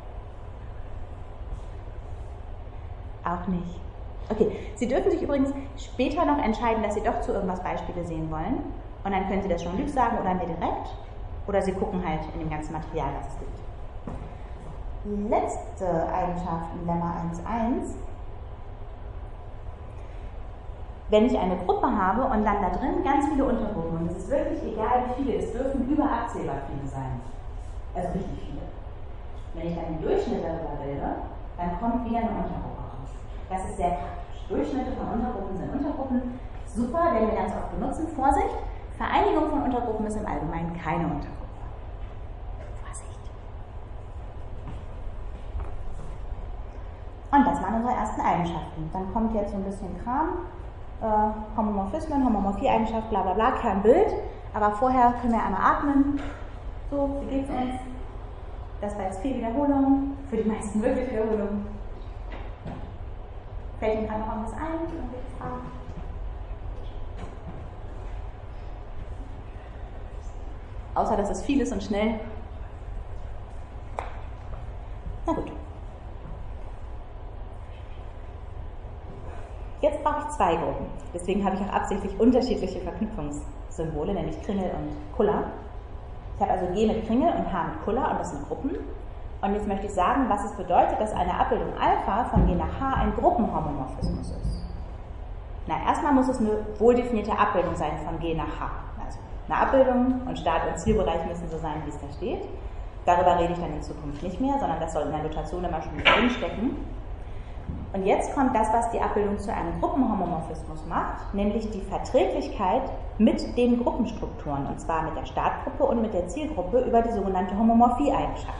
Auch nicht. Okay, Sie dürfen sich übrigens später noch entscheiden, dass Sie doch zu irgendwas Beispiele sehen wollen. Und dann können Sie das Jean-Luc sagen oder mir direkt. Oder Sie gucken halt in dem ganzen Material, was es gibt. Die letzte Eigenschaft im Lemma 1.1. Wenn ich eine Gruppe habe und dann da drin ganz viele Untergruppen, und es ist wirklich egal wie viele, es dürfen überabsehbar viele sein. Also richtig viele. Wenn ich dann den Durchschnitt darüber bilde, dann kommt wieder eine Untergruppe raus. Das ist sehr praktisch. Durchschnitte von Untergruppen sind Untergruppen. Super, werden wir ganz oft benutzen. Vorsicht, Vereinigung von Untergruppen ist im Allgemeinen keine Untergruppe. Vorsicht. Und das waren unsere ersten Eigenschaften. Dann kommt jetzt so ein bisschen Kram. Homomorphismen, Homomorphie-Eigenschaft, bla bla bla, Kernbild. Aber vorher können wir einmal atmen. So, wie geht's uns? Das war jetzt 4 Wiederholungen. Für die meisten wirklich Wiederholungen. Fällt Ihnen gerade noch irgendwas ein? Irgendwelche Fragen? Außer, dass es viel ist und schnell. Na gut. Jetzt brauche ich 2 Gruppen. Deswegen habe ich auch absichtlich unterschiedliche Verknüpfungssymbole, nämlich Kringel und Kuller. Ich habe also G mit Kringel und H mit Kuller und das sind Gruppen. Und jetzt möchte ich sagen, was es bedeutet, dass eine Abbildung Alpha von G nach H ein Gruppenhomomorphismus ist. Na, erstmal muss es eine wohldefinierte Abbildung sein von G nach H. Also eine Abbildung und Start- und Zielbereich müssen so sein, wie es da steht. Darüber rede ich dann in Zukunft nicht mehr, sondern das soll in der Notation immer schon drinstecken. Und jetzt kommt das, was die Abbildung zu einem Gruppenhomomorphismus macht, nämlich die Verträglichkeit mit den Gruppenstrukturen, und zwar mit der Startgruppe und mit der Zielgruppe über die sogenannte Homomorphie-Eigenschaft.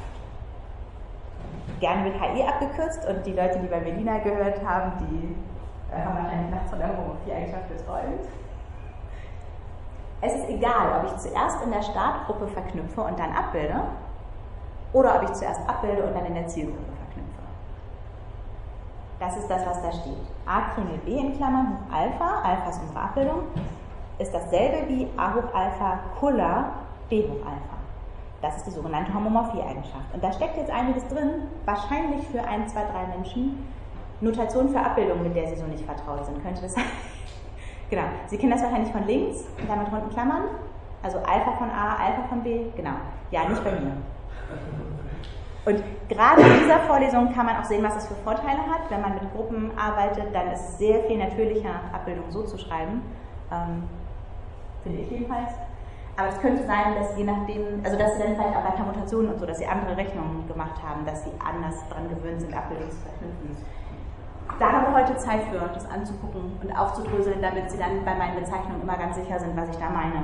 Gerne mit HE abgekürzt, und die Leute, die bei Melina gehört haben, die haben wahrscheinlich nachts von der Homomorphie-Eigenschaft geträumt. Es ist egal, ob ich zuerst in der Startgruppe verknüpfe und dann abbilde, oder ob ich zuerst abbilde und dann in der Zielgruppe verknüpfe. Das ist das, was da steht. A Kringel B in Klammern hoch Alpha, Alpha ist unsere Abbildung, ist dasselbe wie A hoch Alpha Kuller B hoch Alpha. Das ist die sogenannte Homomorphie-Eigenschaft. Und da steckt jetzt einiges drin, wahrscheinlich für 1, 2, 3 Menschen. Notation für Abbildungen, mit der Sie so nicht vertraut sind. Könnte das sein? Genau. Sie kennen das wahrscheinlich von links, und damit runden Klammern. Also Alpha von A, Alpha von B. Genau. Ja, nicht bei mir. Und gerade in dieser Vorlesung kann man auch sehen, was es für Vorteile hat. Wenn man mit Gruppen arbeitet, dann ist es sehr viel natürlicher, Abbildungen so zu schreiben. Finde ich jedenfalls. Aber es könnte sein, dass je nachdem, also dass Sie dann vielleicht auch bei Permutationen und so, dass Sie andere Rechnungen gemacht haben, dass Sie anders daran gewöhnt sind, Abbildungen zu verknüpfen. Da haben wir heute Zeit für, das anzugucken und aufzudröseln, damit Sie dann bei meinen Bezeichnungen immer ganz sicher sind, was ich da meine.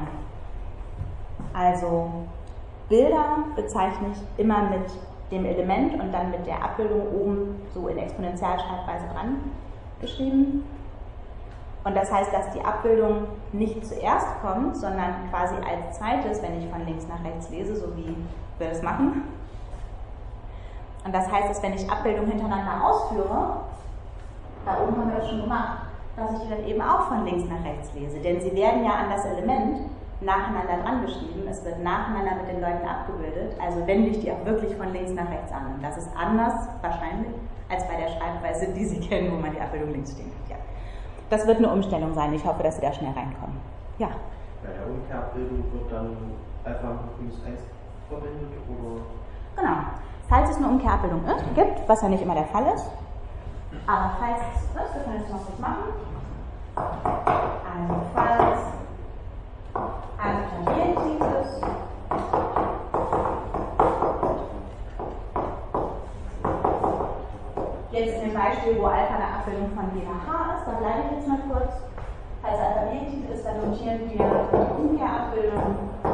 Also Bilder bezeichne ich immer mit dem Element und dann mit der Abbildung oben so in Exponentialschreibweise dran geschrieben. Und das heißt, dass die Abbildung nicht zuerst kommt, sondern quasi als zweites, wenn ich von links nach rechts lese, so wie wir das machen. Und das heißt, dass wenn ich Abbildungen hintereinander ausführe, da oben haben wir das schon gemacht, dass ich die dann eben auch von links nach rechts lese. Denn sie werden ja an das Element nacheinander dran geschrieben, es wird nacheinander mit den Leuten abgebildet, also wende ich die auch wirklich von links nach rechts an. Und das ist anders, wahrscheinlich, als bei der Schreibweise, die Sie kennen, wo man die Abbildung links stehen hat. Ja. Das wird eine Umstellung sein, ich hoffe, dass Sie da schnell reinkommen. Ja? Bei der Umkehrabbildung wird dann einfach minus 1 verwendet, oder? Genau. Falls es eine Umkehrabbildung gibt, was ja nicht immer der Fall ist, aber falls es ist, wir können jetzt noch kurz machen. Also falls tangent dieses jetzt in dem Beispiel, wo Alpha eine Abbildung von G nach H ist, da bleibe ich jetzt mal kurz. Falls Alpha negativ ist, dann notieren wir die Umkehrabbildung.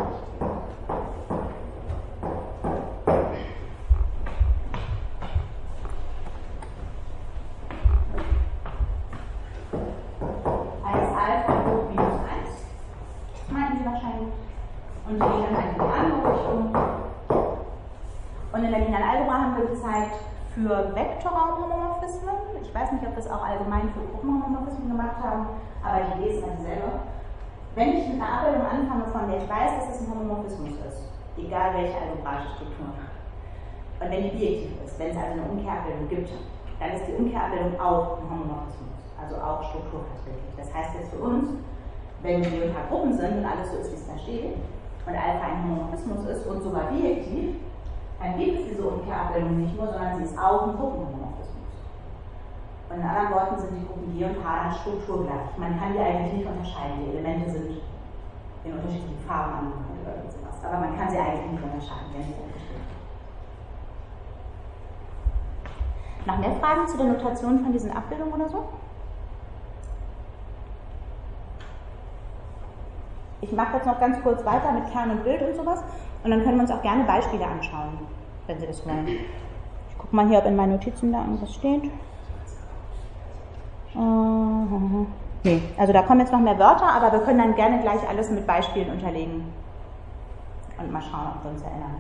Und die gehen dann in die andere Richtung. Und in der linearen Algebra haben wir gezeigt, für Vektorraumhomomorphismen, ich weiß nicht, ob wir es auch allgemein für Gruppenhomomorphismen gemacht haben, aber die Idee ist dann dieselbe. Wenn ich mit einer Abbildung anfange, von der ich weiß, dass es ein Homomorphismus ist, egal welche algebraische Struktur, und wenn die bijektiv ist, wenn es also eine Umkehrabbildung gibt, dann ist die Umkehrabbildung auch ein Homomorphismus, also auch strukturverträglich. Das heißt jetzt für uns, wenn G und H Gruppen sind und alles so ist, wie es da steht, und Alpha ein Homomorphismus ist und sogar bijektiv, dann gibt es diese Umkehrabbildung nicht nur, sondern sie ist auch ein Gruppenhomomorphismus. Und in anderen Worten sind die Gruppen G und H dann strukturgleich. Man kann die eigentlich nicht unterscheiden. Die Elemente sind in unterschiedlichen Farben angemalt oder sowas. Aber man kann sie eigentlich nicht unterscheiden, wenn sie unterstehen. Noch mehr Fragen zu der Notation von diesen Abbildungen oder so? Ich mache jetzt noch ganz kurz weiter mit Kern und Bild und sowas und dann können wir uns auch gerne Beispiele anschauen, wenn Sie das wollen. Ich gucke mal hier, ob in meinen Notizen da irgendwas steht. Nee, also da kommen jetzt noch mehr Wörter, aber wir können dann gerne gleich alles mit Beispielen unterlegen und mal schauen, ob wir uns erinnern.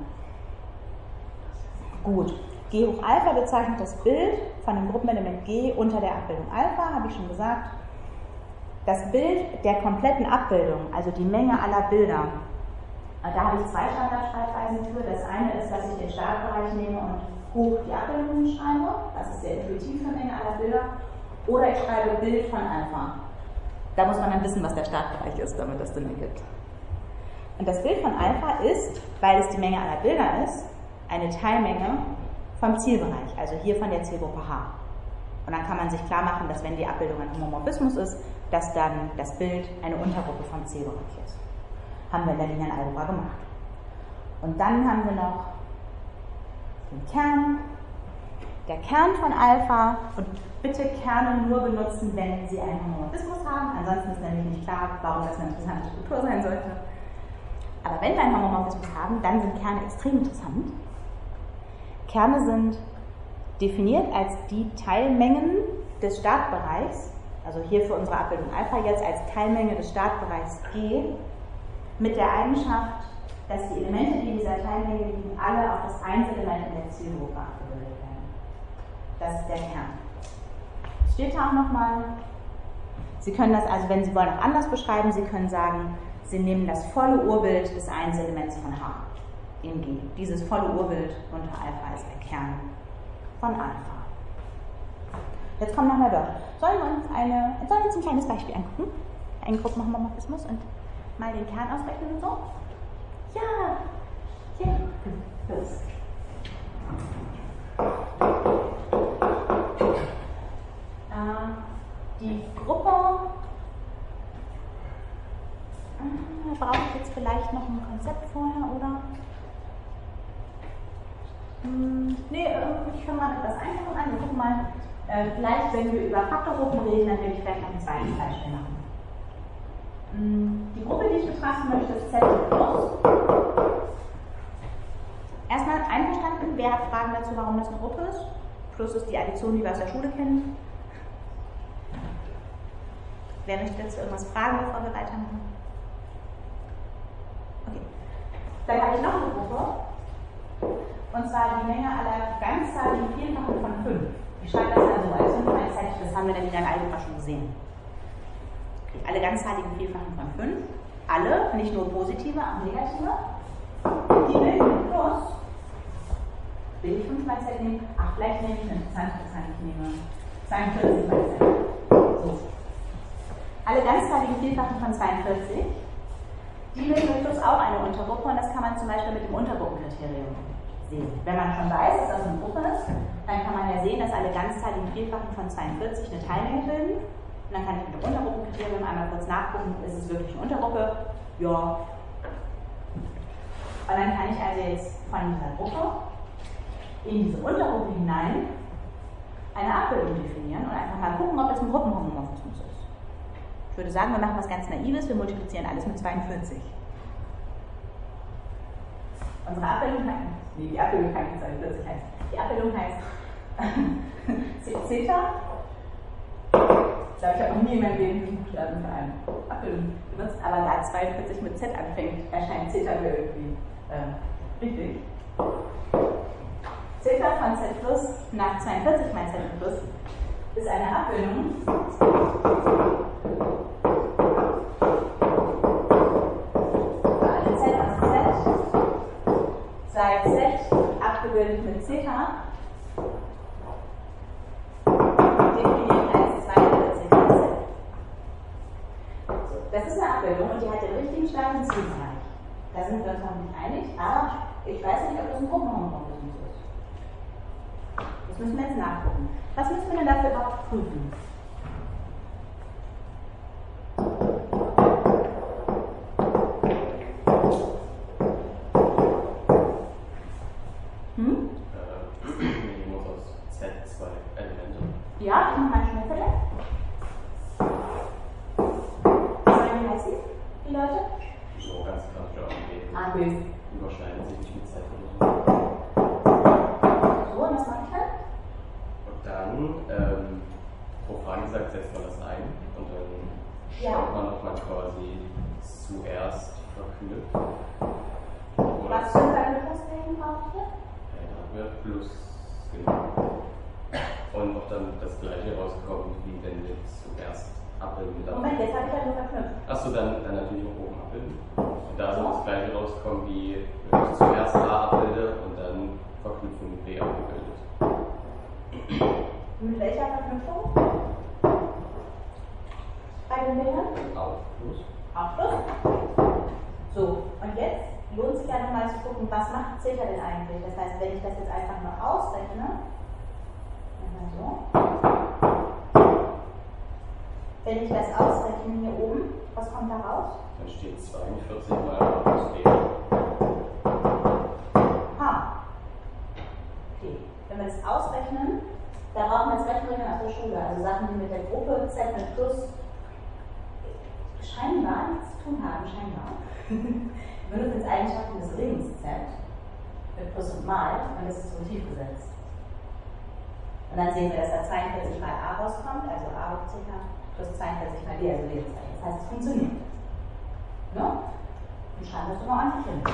Gut, G hoch Alpha bezeichnet das Bild von dem Gruppenelement G unter der Abbildung Alpha, habe ich schon gesagt. Das Bild der kompletten Abbildung, also die Menge aller Bilder, da habe ich zwei Standardschreibweisen für. Das eine ist, dass ich den Startbereich nehme und hoch die Abbildung schreibe. Das ist sehr intuitiv für Menge aller Bilder. Oder ich schreibe Bild von Alpha. Da muss man dann wissen, was der Startbereich ist, damit das Sinn ergibt. Und das Bild von Alpha ist, weil es die Menge aller Bilder ist, eine Teilmenge vom Zielbereich, also hier von der Zielgruppe H. Und dann kann man sich klar machen, dass wenn die Abbildung ein Homomorphismus ist, dass dann das Bild eine Untergruppe vom Zielbereich ist. Haben wir in der linearen Algebra gemacht. Und dann haben wir noch den Kern. Der Kern von Alpha, und bitte Kerne nur benutzen, wenn sie einen Homomorphismus haben, ansonsten ist nämlich nicht klar, warum das eine interessante Struktur sein sollte. Aber wenn wir einen Homomorphismus haben, dann sind Kerne extrem interessant. Kerne sind definiert als die Teilmengen des Startbereichs, also hier für unsere Abbildung Alpha jetzt als Teilmenge des Startbereichs G, mit der Eigenschaft, dass die Elemente, die in dieser Teilmenge liegen, alle auf das Einzelement in der Zielgruppe abgebildet werden. Das ist der Kern. Das steht da auch nochmal. Sie können das also, wenn Sie wollen, auch anders beschreiben. Sie können sagen, Sie nehmen das volle Urbild des Einzelements von H in G. Dieses volle Urbild unter Alpha ist der Kern von Alpha. Jetzt kommen noch mehr Wörter. Sollen wir uns ein kleines Beispiel angucken? Einen Gruppenhomomorphismus und mal den Kern ausrechnen und so? Ja! Ja! Los! Die Gruppe brauche ich jetzt vielleicht noch ein Konzept vorher, oder? Nee, ich fange mal mit etwas Einfachem an. Wir gucken mal, vielleicht, wenn wir über Faktorgruppen reden, dann will ich vielleicht noch ein zweites Beispiel machen. Die Gruppe, die ich betrachten möchte, ist Z plus. Erstmal einverstanden, wer hat Fragen dazu, warum das eine Gruppe ist? Plus ist die Addition, die wir aus der Schule kennen. Wer möchte dazu irgendwas fragen, bevor wir weitermachen? Okay. Dann habe ich noch eine Gruppe. Und zwar die Menge aller ganzzahligen Vielfachen von 5. Ich schreibe das dann so als 5 mal Z, das haben wir dann in der Algebra schon gesehen. Okay. Alle ganzzahligen Vielfachen von 5. Alle, nicht nur positive, auch negative. Die will ich mit Plus. Will ich 5 mal Z nehmen? Ach, vielleicht nehme ich eine interessante Zahl. Ich nehme 42 mal Z. So. Alle ganzzahligen Vielfachen von 42, die bilden plus auch eine Untergruppe und das kann man zum Beispiel mit dem Untergruppenkriterium sehen. Wenn man schon weiß, dass das eine Gruppe ist, dann kann man ja sehen, dass alle ganzzahligen Vielfachen von 42 eine Teilmenge bilden. Und dann kann ich mit dem Untergruppenkriterium einmal kurz nachgucken, ist es wirklich eine Untergruppe? Ja. Und dann kann ich also jetzt von dieser Gruppe in diese Untergruppe hinein eine Abbildung definieren und einfach mal gucken, ob das ein Gruppenhomomorphismus ist. Ich würde sagen, wir machen was ganz Naives, wir multiplizieren alles mit 42. Unsere Abbildung heißt, die Abbildung kann nicht 42 heißen. Die Abbildung heißt Zeta. Ich glaube, ich habe noch nie in meinem Leben diesen Buchstaben für eine Abbildung benutzt, aber da 42 mit Z anfängt, erscheint Zeta mir irgendwie richtig. Zeta von Z plus nach 42 mal Z plus ist eine Abbildung sei Z abgebildet mit Zeta, definiert als 42 mal Z. Das ist eine Abbildung und die hat den richtigen Start- und Zielbereich. Da sind wir uns noch nicht einig, aber ich weiß nicht, ob das ein Gruppenhomomorphismus ist. Das müssen wir jetzt nachgucken. Was müssen wir denn dafür überhaupt prüfen? Ich muss aus Z 2 Elemente. Ja, ich mache mal schnell vielleicht. Sollen die heißen, die Leute? So ganz klassisch angeben. A, B. Überschneiden sich nicht mit Z oder so. So, und was mache ich dann? Und dann, pro Frage gesagt, setzt man das ein und dann schaut man, ob man quasi zuerst verknüpft. Was für eine Verknüpfungsregeln brauche ich hier? Da wird plus, genau. Und ob dann das gleiche rauskommt, wie wenn wir zuerst abbilden mit Moment, jetzt habe ich ja nur verknüpft. Achso, dann natürlich noch oben abbilden. Und da soll das gleiche rauskommen, wie wenn ich zuerst A abbilde und dann Verknüpfung mit B abgebildet. Mit welcher Verknüpfung? Bei den Bildern? Auf plus. Auf plus. So, und jetzt lohnt sich ja nochmal zu gucken, was macht Zeta denn eigentlich? Das heißt, wenn ich das jetzt einfach nur ausrechne, so. Wenn ich das ausrechne hier oben, was kommt da raus? Dann steht 42 mal A plus B. Okay. Wenn wir das ausrechnen, da brauchen wir das Rechenregeln aus der Schule. Also Sachen, die mit der Gruppe Z mit Plus scheinbar nichts zu tun haben, scheinbar. Wir benutzen jetzt Eigenschaften des Rings Z mit Plus und Mal und das ist Motivgesetz. Und dann sehen wir, dass da 42 mal A rauskommt, also A hoch Zeta plus 42 mal B, also B hoch Zeta. Das heißt, es funktioniert. Ne? Und schreiben wir es immer ordentlich hin.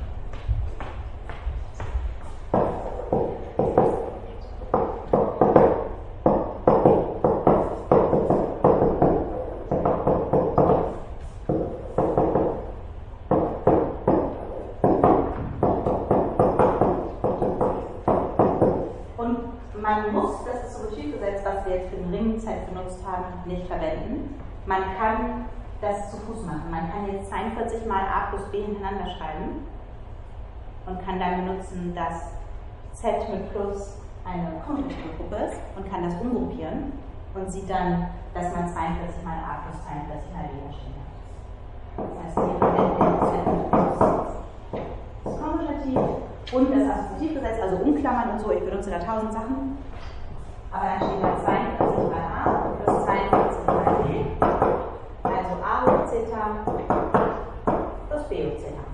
Man muss das Isomotivgesetz, was wir jetzt für den Ring-Z benutzt haben, nicht verwenden. Man kann das zu Fuß machen. Man kann jetzt 42 mal A plus B hintereinander schreiben und kann dann benutzen, dass Z mit Plus eine komplexe Gruppe ist und kann das umgruppieren und sieht dann, dass man 42 mal A plus 42 mal B stehen hat. Das heißt, hier verwenden wir Z mit Plus. Das ist kommutativ. Und das Assoziativgesetz, also umklammern und so, ich benutze da 1000 Sachen. Aber dann steht da 42 mal A plus 42 mal B. Also A hoch Zeta plus B hoch Zeta.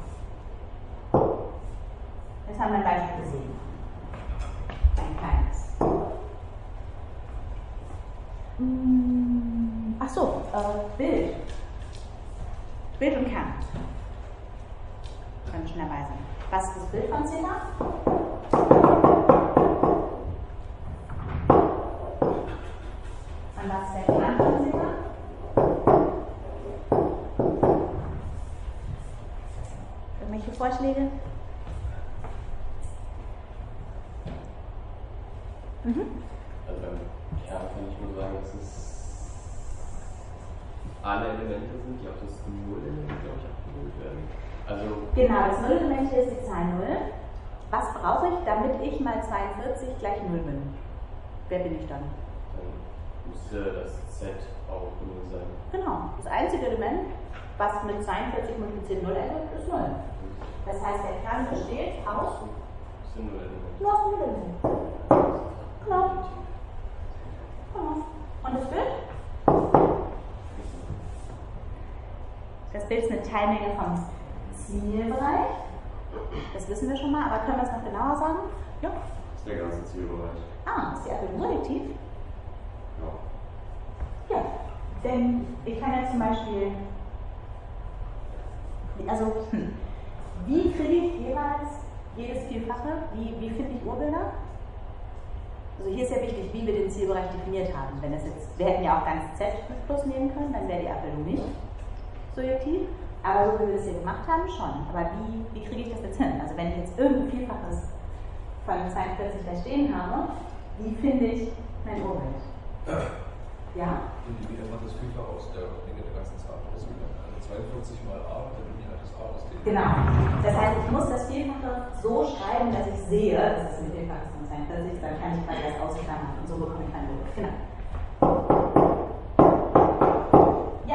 Jetzt haben wir ein Beispiel gesehen. Ein kleines. Achso, Bild. Bild und Kern. Können schnell dabei sein. Was ist das Bild von Zeta? Und was ist der Kern von Zeta? Irgendwelche Vorschläge? Also beim Kern kann ich nur sagen, dass es alle Elemente sind, die auf das Nullelement, glaube ich, abgebildet werden. Also genau, das Nullelement hier ist die Zahl 0. Was brauche ich, damit ich mal 42 gleich 0 bin? Wer bin ich dann? Dann müsste das Z auch 0 sein. Genau, das einzige Element, was mit 42 multipliziert 0 ergibt, ist 0. Das heißt, der Kern besteht aus Das sind Null-Elemente. nur aus Nullelementen. Genau. Genau. Und das Bild? Das Bild ist eine Teilmenge vom Zielbereich. Das wissen wir schon mal, aber können wir es noch genauer sagen? Ja. Das ist der ganze Zielbereich. Ah, ist die Abbildung surjektiv? Ja. Ja. Denn ich kann ja zum Beispiel, also, wie kriege ich jeweils jedes Vielfache? Wie finde ich Urbilder? Also hier ist ja wichtig, wie wir den Zielbereich definiert haben. Wenn das jetzt, wir hätten ja auch ganz Z mit Plus nehmen können, dann wäre die Abbildung nicht surjektiv. Aber so wie wir das hier gemacht haben, schon. Aber wie kriege ich das jetzt hin? Also wenn ich jetzt irgendein Vielfaches von 42 da stehen habe, wie finde ich mein Urbild? Ja? individuell macht das Vielfach aus der Menge der ganzen Zahl. Also 42 mal a und dann hat das a aus dem. Genau. Das heißt, ich muss das Vielfache so schreiben, dass ich sehe, dass es ein Vielfaches von 42 ist, dann kann ich quasi das ausklammern und so bekomme ich meine Logik. Genau. Ja.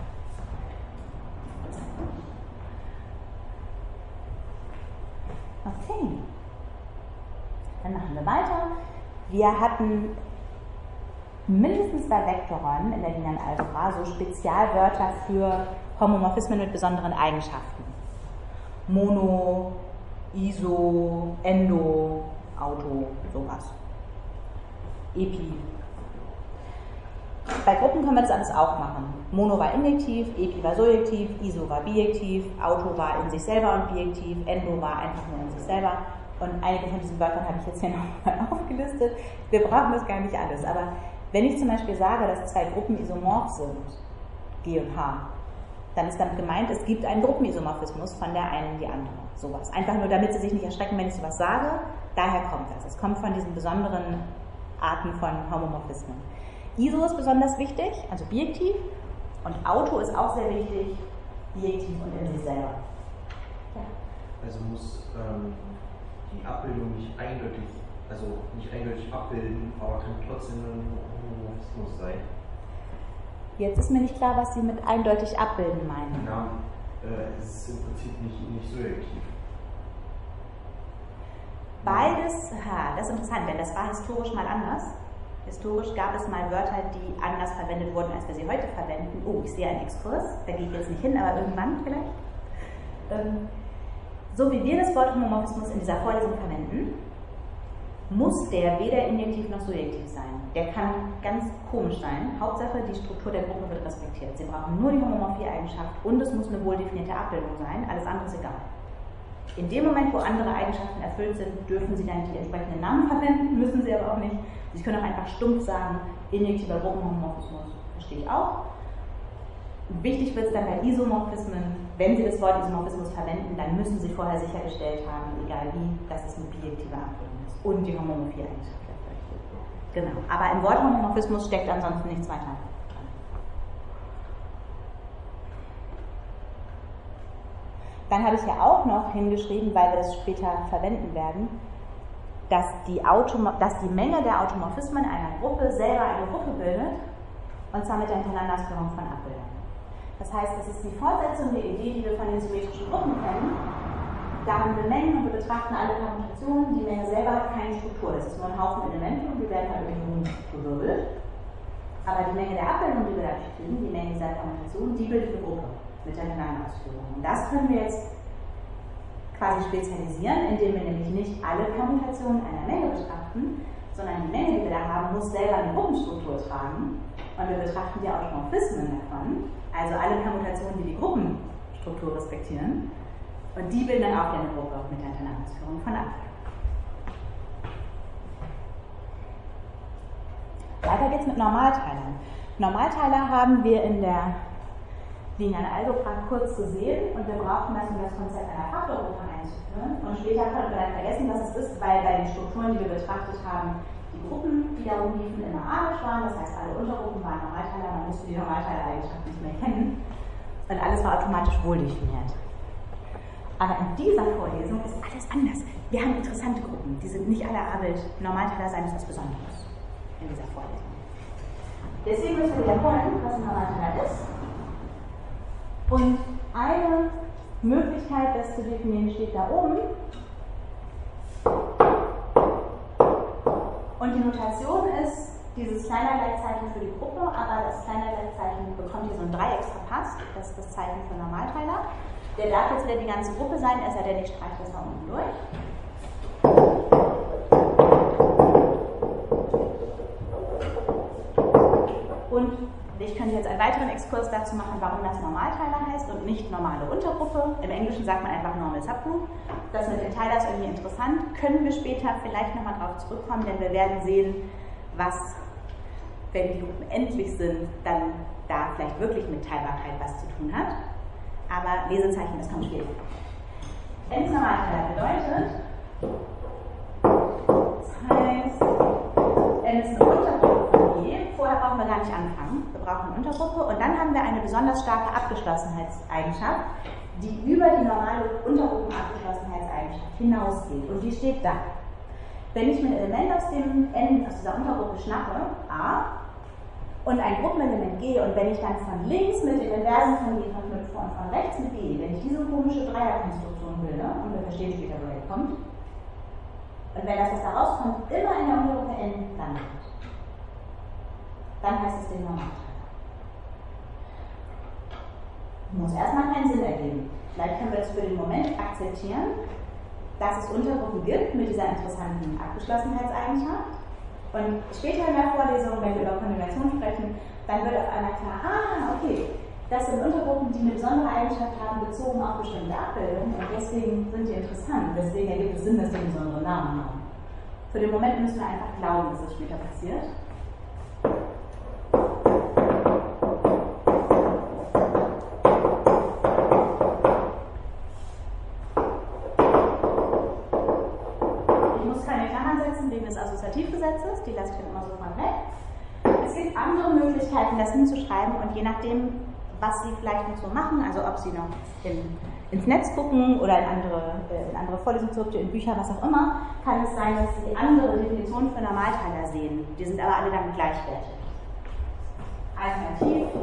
Okay. Dann machen wir weiter. Wir hatten mindestens bei Vektorräumen in der linearen Algebra so Spezialwörter für Homomorphismen mit besonderen Eigenschaften. Mono, Iso, Endo, Auto, sowas. Epi. Bei Gruppen können wir das alles auch machen. Mono war injektiv, Epi war surjektiv, Iso war bijektiv, Auto war in sich selber und bijektiv, Endo war einfach nur in sich selber. Und einige von diesen Wörtern habe ich jetzt hier nochmal aufgelistet. Wir brauchen das gar nicht alles. Aber wenn ich zum Beispiel sage, dass zwei Gruppen isomorph sind, G und H, dann ist damit gemeint, es gibt einen Gruppenisomorphismus von der einen in die andere. Sowas. Einfach nur, damit Sie sich nicht erschrecken, wenn ich sowas sage. Daher kommt das. Es kommt von diesen besonderen Arten von Homomorphismen. Iso ist besonders wichtig, also bijektiv. Und Auto ist auch sehr wichtig, bijektiv und in sich selber. Ja. Also muss die Abbildung nicht eindeutig abbilden, aber kann trotzdem ein Homomorphismus sein. Jetzt ist mir nicht klar, was Sie mit eindeutig abbilden meinen. Ja, es ist im Prinzip nicht surjektiv. Beides, das ist interessant, denn das war historisch mal anders. Historisch gab es mal Wörter, die anders verwendet wurden, als wir sie heute verwenden. Oh, ich sehe einen Exkurs, da gehe ich jetzt nicht hin, aber irgendwann vielleicht. So wie wir das Wort Homomorphismus in dieser Vorlesung verwenden, muss der weder injektiv noch surjektiv sein. Der kann ganz komisch sein. Hauptsache, die Struktur der Gruppe wird respektiert. Sie brauchen nur die Homomorphie-Eigenschaft und es muss eine wohldefinierte Abbildung sein. Alles andere ist egal. In dem Moment, wo andere Eigenschaften erfüllt sind, dürfen Sie dann die entsprechenden Namen verwenden, müssen Sie aber auch nicht. Sie können auch einfach stumpf sagen, injektiver Gruppenhomomorphismus, verstehe ich auch. Wichtig wird es dann bei Isomorphismen, wenn Sie das Wort Isomorphismus verwenden, dann müssen Sie vorher sichergestellt haben, egal wie, dass es eine bijektive Abbildung ist und die Homomorphie-Eigenschaft erfüllt. Genau, aber im Wort Homomorphismus steckt ansonsten nichts weiter dran. Dann habe ich ja auch noch hingeschrieben, weil wir das später verwenden werden, dass die Menge der Automorphismen einer Gruppe selber eine Gruppe bildet, und zwar mit der Hintereinanderführung von Abbildungen. Das heißt, das ist die Fortsetzung der Idee, die wir von den symmetrischen Gruppen kennen. Da haben wir Mengen und wir betrachten alle Permutationen. Die Menge selber hat keine Struktur, das ist nur ein Haufen Elemente und die werden halt irgendwie gewirbelt. Aber die Menge der Abbildung, die wir dadurch kriegen, die Menge dieser Permutationen, die bildet eine Gruppe mit der Hintereinanderführung. Und das können wir jetzt quasi spezialisieren, indem wir nämlich nicht alle Permutationen einer Menge betrachten, sondern die Menge, die wir da haben, muss selber eine Gruppenstruktur tragen. Und wir betrachten die Automorphismen davon, also alle Permutationen, die die Gruppenstruktur respektieren. Und die bilden dann auch eine Gruppe mit der Hintereinanderführung von Abbildungen. Weiter geht's mit Normalteilern. Normalteiler haben wir in der linearen Algebra kurz gesehen und wir brauchen das, um das Konzept einer Faktorgruppe einzuführen. Und später konnten wir dann vergessen, was es ist, weil bei den Strukturen, die wir betrachtet haben, die Gruppen, die da rumliefen, immer arisch waren. Das heißt, alle Untergruppen waren Normalteiler, man musste die Normalteilereigenschaft nicht mehr kennen. Und alles war automatisch wohldefiniert. Aber in dieser Vorlesung ist alles anders. Wir haben interessante Gruppen, die sind nicht alle Abelt. Normalteiler sein ist was Besonderes in dieser Vorlesung. Deswegen müssen wir wiederholen, was ein Normalteiler ist. Und eine Möglichkeit, das zu definieren, steht da oben. Und die Notation ist dieses Kleinergleichzeichen für die Gruppe, aber das Kleinergleichzeichen bekommt hier so ein Dreieck verpasst. Das ist das Zeichen für Normalteiler. Der darf jetzt wieder die ganze Gruppe sein, es sei denn, ich streiche das da unten durch. Und ich könnte jetzt einen weiteren Exkurs dazu machen, warum das Normalteiler heißt und nicht normale Untergruppe. Im Englischen sagt man einfach Normal Subgroup. Das mit den Teilern ist irgendwie interessant. Können wir später vielleicht nochmal drauf zurückkommen, denn wir werden sehen, was, wenn die Gruppen endlich sind, dann da vielleicht wirklich mit Teilbarkeit was zu tun hat. Aber Lesezeichen, das kommt schwierig. N ist Normalteiler bedeutet, das heißt, N ist eine Untergruppe von G. Vorher brauchen wir gar gar nicht anfangen. Wir brauchen eine Untergruppe und dann haben wir eine besonders starke Abgeschlossenheitseigenschaft, die über die normale Untergruppenabgeschlossenheitseigenschaft hinausgeht. Und die steht da. Wenn ich mir ein Element aus dieser Untergruppe schnappe, A, und ein Gruppenelement G, und wenn ich dann von links mit dem Inversen von G verknüpfe und von rechts mit G, wenn ich diese komische Dreierkonstruktion bilde, und wir verstehen später, woher die kommt, und wenn das, was da rauskommt, immer in der Untergruppe N landet, dann heißt es den Normalteiler. Muss erstmal keinen Sinn ergeben. Vielleicht können wir das für den Moment akzeptieren, dass es Untergruppen gibt mit dieser interessanten Abgeschlossenheitseigenschaft. Und später in der Vorlesung, wenn wir über Konjugation sprechen, dann wird auf einmal klar, okay, das sind Untergruppen, die eine besondere Eigenschaft haben, bezogen auf bestimmte Abbildungen, und deswegen sind die interessant. Deswegen ergibt es Sinn, dass die einen besonderen Namen haben. Für den Moment müssen wir einfach glauben, dass es später passiert. Wegen des Assoziativgesetzes, die lasse ich dann immer so mal weg. Es gibt andere Möglichkeiten, das hinzuschreiben, und je nachdem, was Sie vielleicht noch so machen, also ob Sie noch ins Netz gucken oder in andere Vorlesungsprodukte, in Bücher, was auch immer, kann es sein, dass Sie andere Definitionen für Normalteiler sehen. Die sind aber alle dann gleichwertig. Alternativ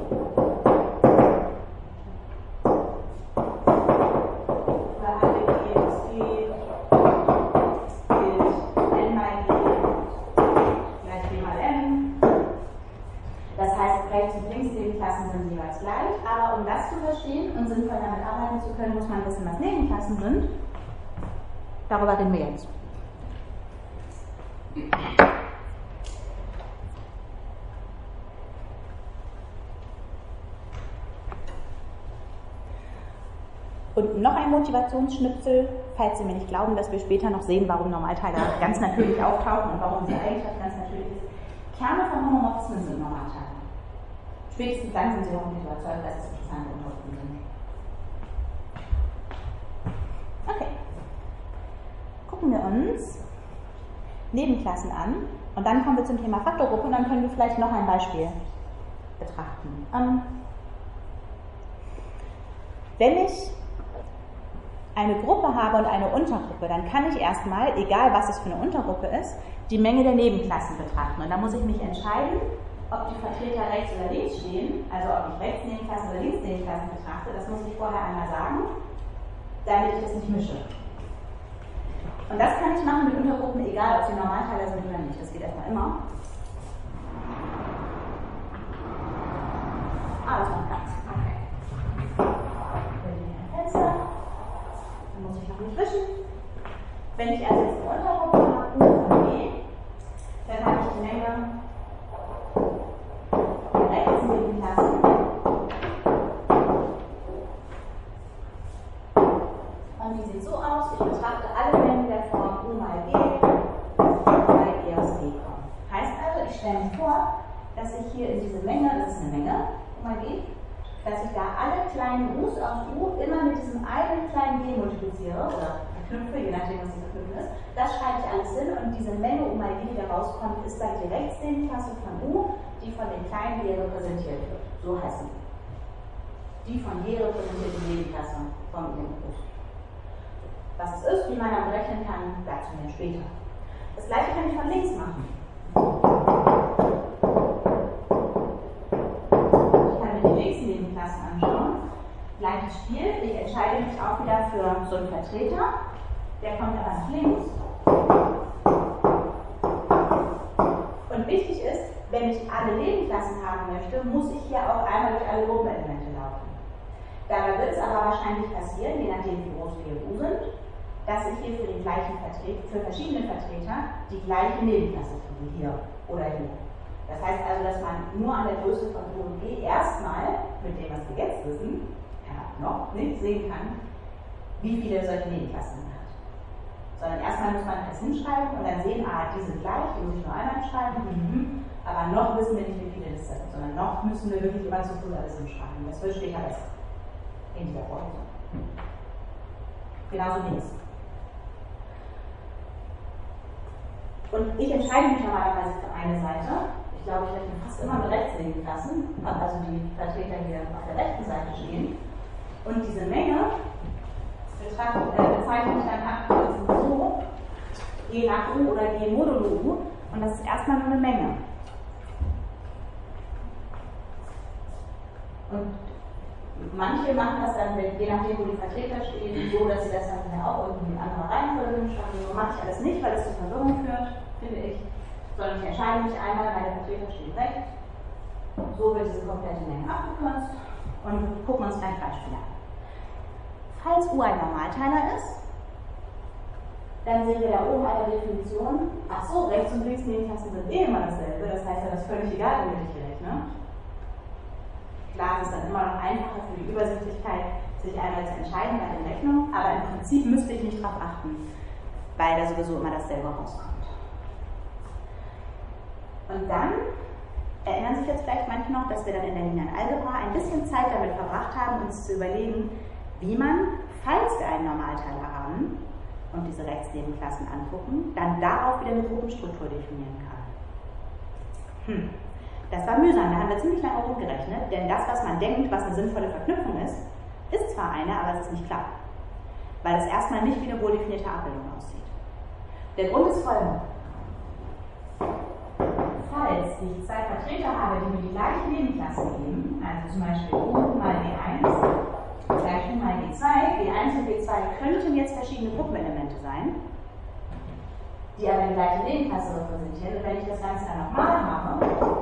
sind jeweils gleich, aber um das zu verstehen und sinnvoll damit arbeiten zu können, muss man wissen, was Nebenklassen sind. Darüber reden wir jetzt. Und noch ein Motivationsschnipsel, falls Sie mir nicht glauben, dass wir später noch sehen, warum Normalteiler ganz natürlich auftauchen und warum diese Eigenschaft ganz natürlich ist. Kerne von Homomorphismen sind Normalteiler. Spätestens dann sind Sie hoffentlich überzeugt, dass es interessante Untergruppen sind. Okay. Gucken wir uns Nebenklassen an und dann kommen wir zum Thema Faktorgruppe und dann können wir vielleicht noch ein Beispiel betrachten. Wenn ich eine Gruppe habe und eine Untergruppe, dann kann ich erstmal, egal was es für eine Untergruppe ist, die Menge der Nebenklassen betrachten. Und da muss ich mich entscheiden, ob die Vertreter rechts oder links stehen, also ob ich rechts Nebenklassen oder links Nebenklassen betrachte, das muss ich vorher einmal sagen, damit ich das nicht mische. Und das kann ich machen mit Untergruppen, egal ob sie Normalteiler sind oder nicht. Das geht erstmal immer. Das macht ganz. Okay. Ein Fenster. Dann muss ich noch nicht wischen. Wenn ich also jetzt eine Untergruppe habe, U und G, dann habe ich die Menge rechts Nebenklassen. Und die sieht so aus, ich betrachte alle Mengen der Form U mal G, weil E aus G kommen. Heißt also, ich stelle mir vor, dass ich hier in diese Menge, das ist eine Menge, U mal G, dass ich da alle kleinen U's aus U immer mit diesem einen kleinen G multipliziere, oder verknüpfe, je nachdem, was die verknüpfen ist. Das schreibe ich alles hin und diese Menge U mal G, die da rauskommt, ist dann die Rechtsnebenklasse von U, die von den kleinen G repräsentiert wird. So heißt sie. Die von G repräsentierte Nebenklasse vom Input. Was es ist, wie man dann berechnen kann, dazu mehr später. Das gleiche kann ich von links machen. Ich kann mir die nächsten Nebenklassen anschauen. Gleiches Spiel. Ich entscheide mich auch wieder für so einen Vertreter. Der kommt aber nach links. Und wichtig ist, wenn ich alle Nebenklassen haben möchte, muss ich hier auch einmal durch alle Gruppenelemente laufen. Dabei wird es aber wahrscheinlich passieren, je nachdem wie groß wir U sind, dass ich hier für verschiedene Vertreter die gleiche Nebenklasse kriege, hier oder hier. Das heißt also, dass man nur an der Größe von U und G erstmal, mit dem, was wir jetzt wissen, noch nicht sehen kann, wie viele solche Nebenklassen man hat. Sondern erstmal muss man das hinschreiben und dann sehen, die sind gleich, die muss ich nur einmal schreiben, aber noch wissen wir nicht, wie viele das sind, sondern noch müssen wir wirklich über so viel alles hinschreiben. Das wird später besser in dieser Vorlesung. Genauso links. Und ich entscheide mich normalerweise für eine Seite. Ich ich glaube, ich rechne fast immer mit Rechtsnebenklassen, also die Vertreter hier auf der rechten Seite stehen. Und diese Menge bezeichne ich dann abkürzend so, G nach U oder G modulo U, und das ist erstmal nur eine Menge. Und manche machen das dann, je nachdem, wo die Vertreter stehen, so, dass sie das dann auch irgendwie in andere Reihenfolge schreiben. So mache ich alles nicht, weil das zu Verwirrung führt, finde ich. Sondern ich entscheide mich einmal, meine Vertreter stehen rechts. So wird diese komplette Menge abgekürzt und gucken uns gleich Beispiele an. Falls U ein Normalteiler ist, dann sehen wir da oben eine Definition. Ach so, rechts und links Nebenklassen sind eh immer dasselbe. Das heißt ja, das ist völlig egal, womit ich hier rechne. Klar, es ist dann immer noch einfacher für die Übersichtlichkeit, sich einmal zu entscheiden bei den Rechnungen, aber im Prinzip müsste ich nicht darauf achten, weil da sowieso immer dasselbe rauskommt. Und dann erinnern sich jetzt vielleicht manche noch, dass wir dann in der linearen Algebra ein bisschen Zeit damit verbracht haben, uns zu überlegen, wie man, falls wir einen Normalteiler haben und diese Rechtsnebenklassen angucken, dann darauf wieder eine Gruppenstruktur definieren kann. Das war mühsam, da haben wir ziemlich lange rumgerechnet, denn das, was man denkt, was eine sinnvolle Verknüpfung ist zwar eine, aber es ist nicht klar, weil es erstmal nicht wie eine wohl definierte Abbildung aussieht. Der Grund ist folgender. Falls ich zwei Vertreter habe, die mir die gleiche Nebenklasse geben, also zum Beispiel U mal G1 gleich U mal G2, G1 und G2 könnten jetzt verschiedene Gruppenelemente sein, die aber die gleiche Nebenklasse repräsentieren. Und wenn ich das Ganze dann nochmal mache,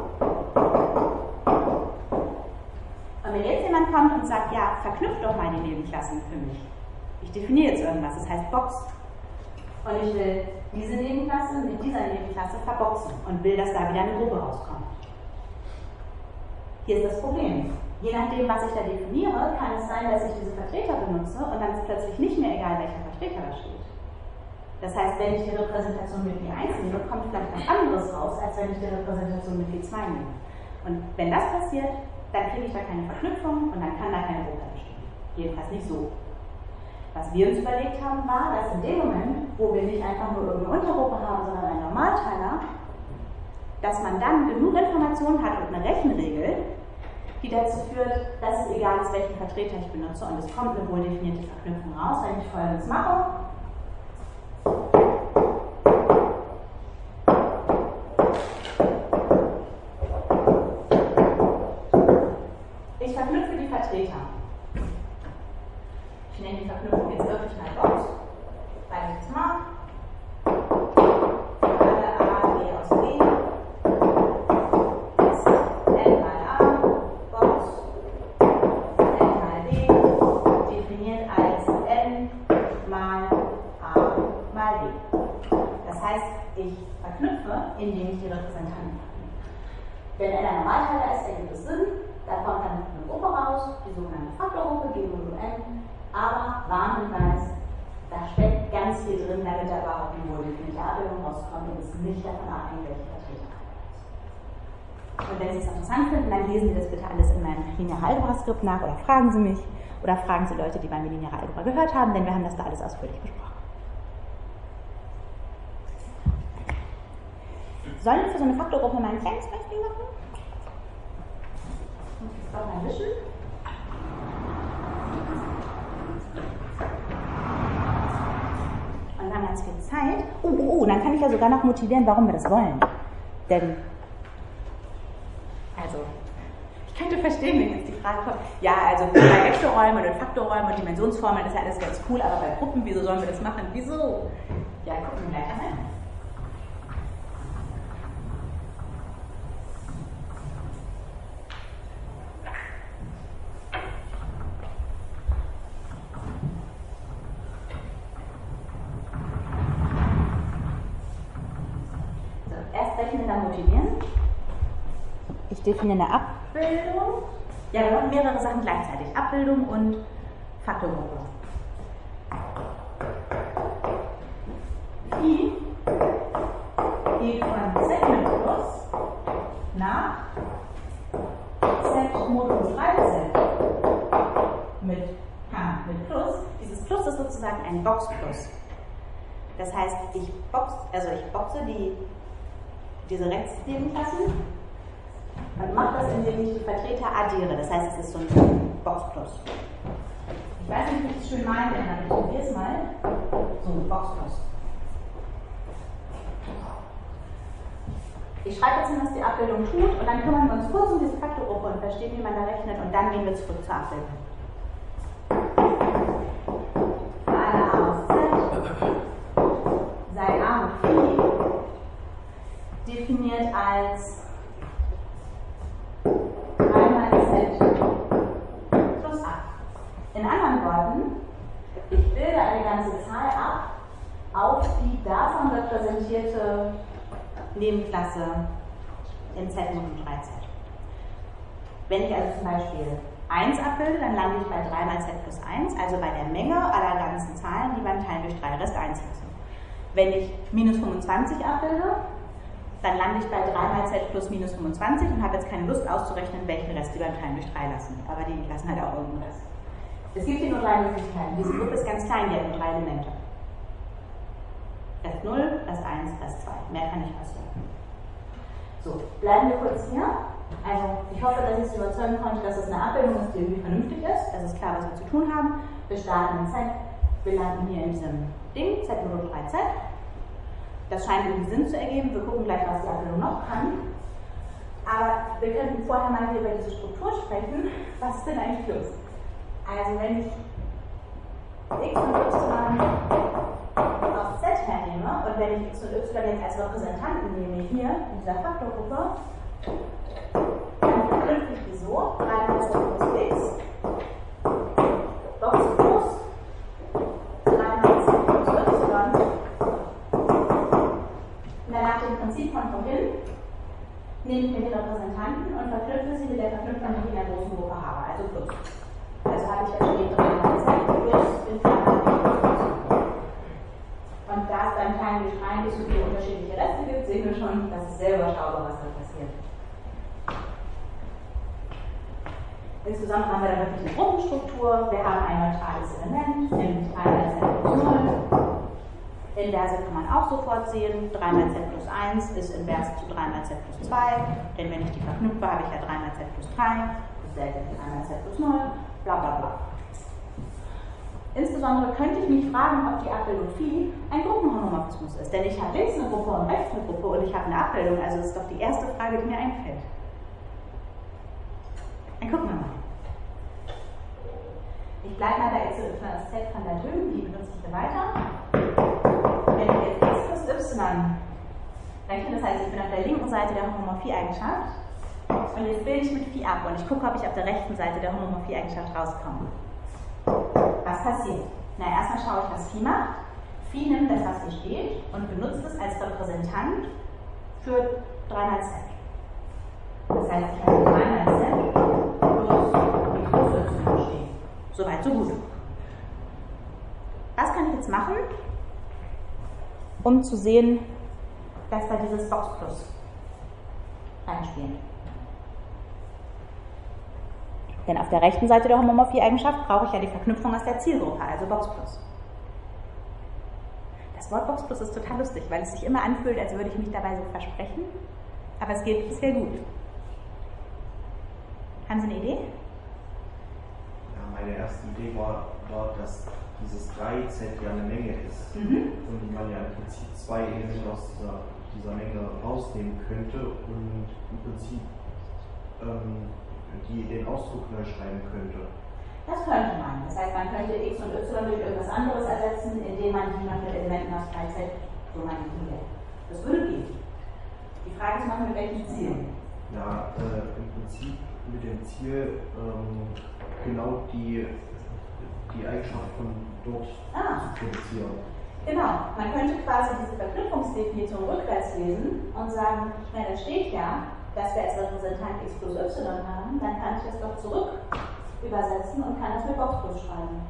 und wenn jetzt jemand kommt und sagt, ja, verknüpft doch mal die Nebenklassen für mich. Ich definiere jetzt irgendwas, das heißt Box. Und ich will diese Nebenklasse mit dieser Nebenklasse verboxen und will, dass da wieder eine Gruppe rauskommt. Hier ist das Problem. Je nachdem, was ich da definiere, kann es sein, dass ich diese Vertreter benutze und dann ist plötzlich nicht mehr egal, welcher Vertreter da steht. Das heißt, wenn ich die Repräsentation mit G1 nehme, kommt vielleicht was anderes raus, als wenn ich die Repräsentation mit G2 nehme. Und wenn das passiert, dann kriege ich da keine Verknüpfung und dann kann da keine Gruppe entstehen. Jedenfalls nicht so. Was wir uns überlegt haben, war, dass in dem Moment, wo wir nicht einfach nur irgendeine Untergruppe haben, sondern einen Normalteiler, dass man dann genug Informationen hat und eine Rechenregel, die dazu führt, dass es egal ist, welchen Vertreter ich benutze und es kommt eine wohl definierte Verknüpfung raus, wenn ich Folgendes mache. Ich verknüpfe die Vertreter. Ich nenne die Verknüpfung jetzt wirklich mal Box, weil ich das mag. Alle A, B aus B ist N mal A, Box, N mal B, definiert als N mal A mal B. Das heißt, ich verknüpfe, indem ich die Repräsentanten verknüpfe. Wenn N ein Normalteiler ist, ergibt es Sinn, da kommt dann eine Gruppe raus, die sogenannte Faktorgruppe, G modulo N. Aber Warnhinweis, da steckt ganz viel drin, damit da überhaupt eine wohl definierte Abbildung rauskommt und es nicht davon abhängt, welche Vertreter ist. Und wenn Sie es interessant finden, dann lesen Sie das bitte alles in meinem lineare Algebra-Skript nach oder fragen Sie mich oder fragen Sie Leute, die bei mir lineare Algebra gehört haben, denn wir haben das da alles ausführlich besprochen. Sollen wir für so eine Faktorgruppe mal ein kleines Beispiel machen? Ich brauche mal ein bisschen. Und wir haben ganz viel Zeit. Dann kann ich ja sogar noch motivieren, warum wir das wollen. Denn, also, ich könnte verstehen, wenn jetzt die Frage kommt, ja, also bei Vektorräumen und Faktorräumen und Dimensionsformeln ist ja alles ganz cool, aber bei Gruppen, wieso sollen wir das machen? Wieso? Ja, gucken wir gleich an. Dann motivieren. Ich definiere eine Abbildung. Ja, wir machen mehrere Sachen gleichzeitig. Abbildung und Faktorgruppe. Phi geht von Z mit Plus nach Z modulo 3Z mit Plus. Dieses Plus ist sozusagen ein Box-Plus. Das heißt, ich boxe diese Rechtsnebenklassen Und mache das, indem ich die Vertreter addiere. Das heißt, es ist so ein Boxplus. Ich weiß nicht, wie ich es schön malen kann, aber ich probiere es mal. So ein Boxplus. Ich schreibe jetzt hin, was die Abbildung tut, und dann kümmern wir uns kurz um diese Faktorgruppe und verstehen, wie man da rechnet, und dann gehen wir zurück zur Abbildung. Für alle a aus z sei a mit phi definiert als 3 mal z plus a. In anderen Worten, ich bilde eine ganze Zahl ab auf die davon repräsentierte Nebenklasse in Z mod 3z. Wenn ich also zum Beispiel 1 abbilde, dann lande ich bei 3 mal z plus 1, also bei der Menge aller ganzen Zahlen, die beim Teilen durch 3 Rest 1 lassen. Wenn ich minus 25 abbilde, dann lande ich bei 3 mal z plus minus 25 und habe jetzt keine Lust auszurechnen, welchen Rest die beim Teilen durch 3 lassen. Aber die lassen halt auch irgendeinen Rest. Es gibt hier nur 3 Möglichkeiten. Diese Gruppe ist ganz klein, die hat nur 3 Elemente. Rest 0, Rest 1, Rest 2. Mehr kann nicht passieren. So, bleiben wir kurz hier. Also, ich hoffe, dass ich Sie überzeugen konnte, dass es eine Abbildung ist, die irgendwie vernünftig ist. Es ist klar, was wir zu tun haben. Wir starten in Z. Wir landen hier in diesem Ding, Z mod 3z. Das scheint irgendwie Sinn zu ergeben. Wir gucken gleich, was die Abbildung noch kann. Aber wir könnten vorher mal hier über diese Struktur sprechen. Was ist denn eigentlich los? Also, wenn ich x und y aus Z hernehme und wenn ich x und y jetzt als Repräsentanten nehme, hier in dieser Faktorgruppe, dann verknüpfe ich die so: 3 mal z plus x, Box plus 3 mal z plus y. Und dann nach dem Prinzip von vorhin nehme ich mir die Repräsentanten und verknüpfe sie mit der Verknüpfung, die ich in der großen Gruppe habe, also plus. Also habe ich da stehen 3 mal z plus in Klammern plus. Und da es beim Teilen durch 3 nicht so viele unterschiedliche Reste gibt, sehen wir schon, dass es sehr überschaubar, was da passiert. Insgesamt haben wir da wirklich eine Gruppenstruktur. Wir haben ein neutrales Element, nämlich 3 mal z plus 0. Inverse kann man auch sofort sehen. 3 mal z plus 1 ist invers zu 3 mal z plus 2. Denn wenn ich die verknüpfe, habe ich ja 3 mal z plus 3. Das ist selten 3 mal z plus 0. Bla bla bla. Insbesondere könnte ich mich fragen, ob die Abbildung Phi ein Gruppenhomomorphismus ist. Denn ich habe links eine Gruppe und rechts eine Gruppe und ich habe eine Abbildung. Also ist doch die erste Frage, die mir einfällt. Dann gucken wir mal. Ich bleibe mal bei x und y aus Z von da drüben, die benutze ich hier weiter. Wenn ich jetzt x plus y rechne, das heißt, ich bin auf der linken Seite der Homomorphie-Eigenschaft und jetzt bilde ich mit Phi ab und ich gucke, ob ich auf der rechten Seite der Homomorphie-Eigenschaft rauskomme. Was passiert? Na, erstmal schaue ich, was Phi macht. Phi nimmt das, was hier steht, und benutzt es als Repräsentant für 3 mal z. Das heißt, ich habe 3 mal z plus x plus y stehen. Soweit, so gut. Was kann ich jetzt machen, um zu sehen, dass da dieses Boxplus reinspielt? Denn auf der rechten Seite der Homomorphie-Eigenschaft brauche ich ja die Verknüpfung aus der Zielgruppe, also Boxplus. Das Wort Boxplus ist total lustig, weil es sich immer anfühlt, als würde ich mich dabei so versprechen, aber es geht bisher gut. Haben Sie eine Idee? Ja, meine erste Idee war, dass dieses 3z ja eine Menge ist und man ja im Prinzip 2 Elemente aus dieser Menge rausnehmen könnte und im Prinzip den Ausdruck neu schreiben könnte. Das könnte man. Das heißt, man könnte x und y durch irgendwas anderes ersetzen, indem man die noch mit Elementen aus 3z so manipuliert. Das würde gehen. Die Frage ist noch, mit welchem Ziel? Ja, im Prinzip mit dem Ziel, genau die Eigenschaft von dort zu produzieren. Genau, man könnte quasi diese Verknüpfungsdefinition rückwärts lesen und sagen, na, da steht ja, dass wir als Repräsentant x plus y haben, dann kann ich das doch zurück übersetzen und kann das mit Boxplus schreiben.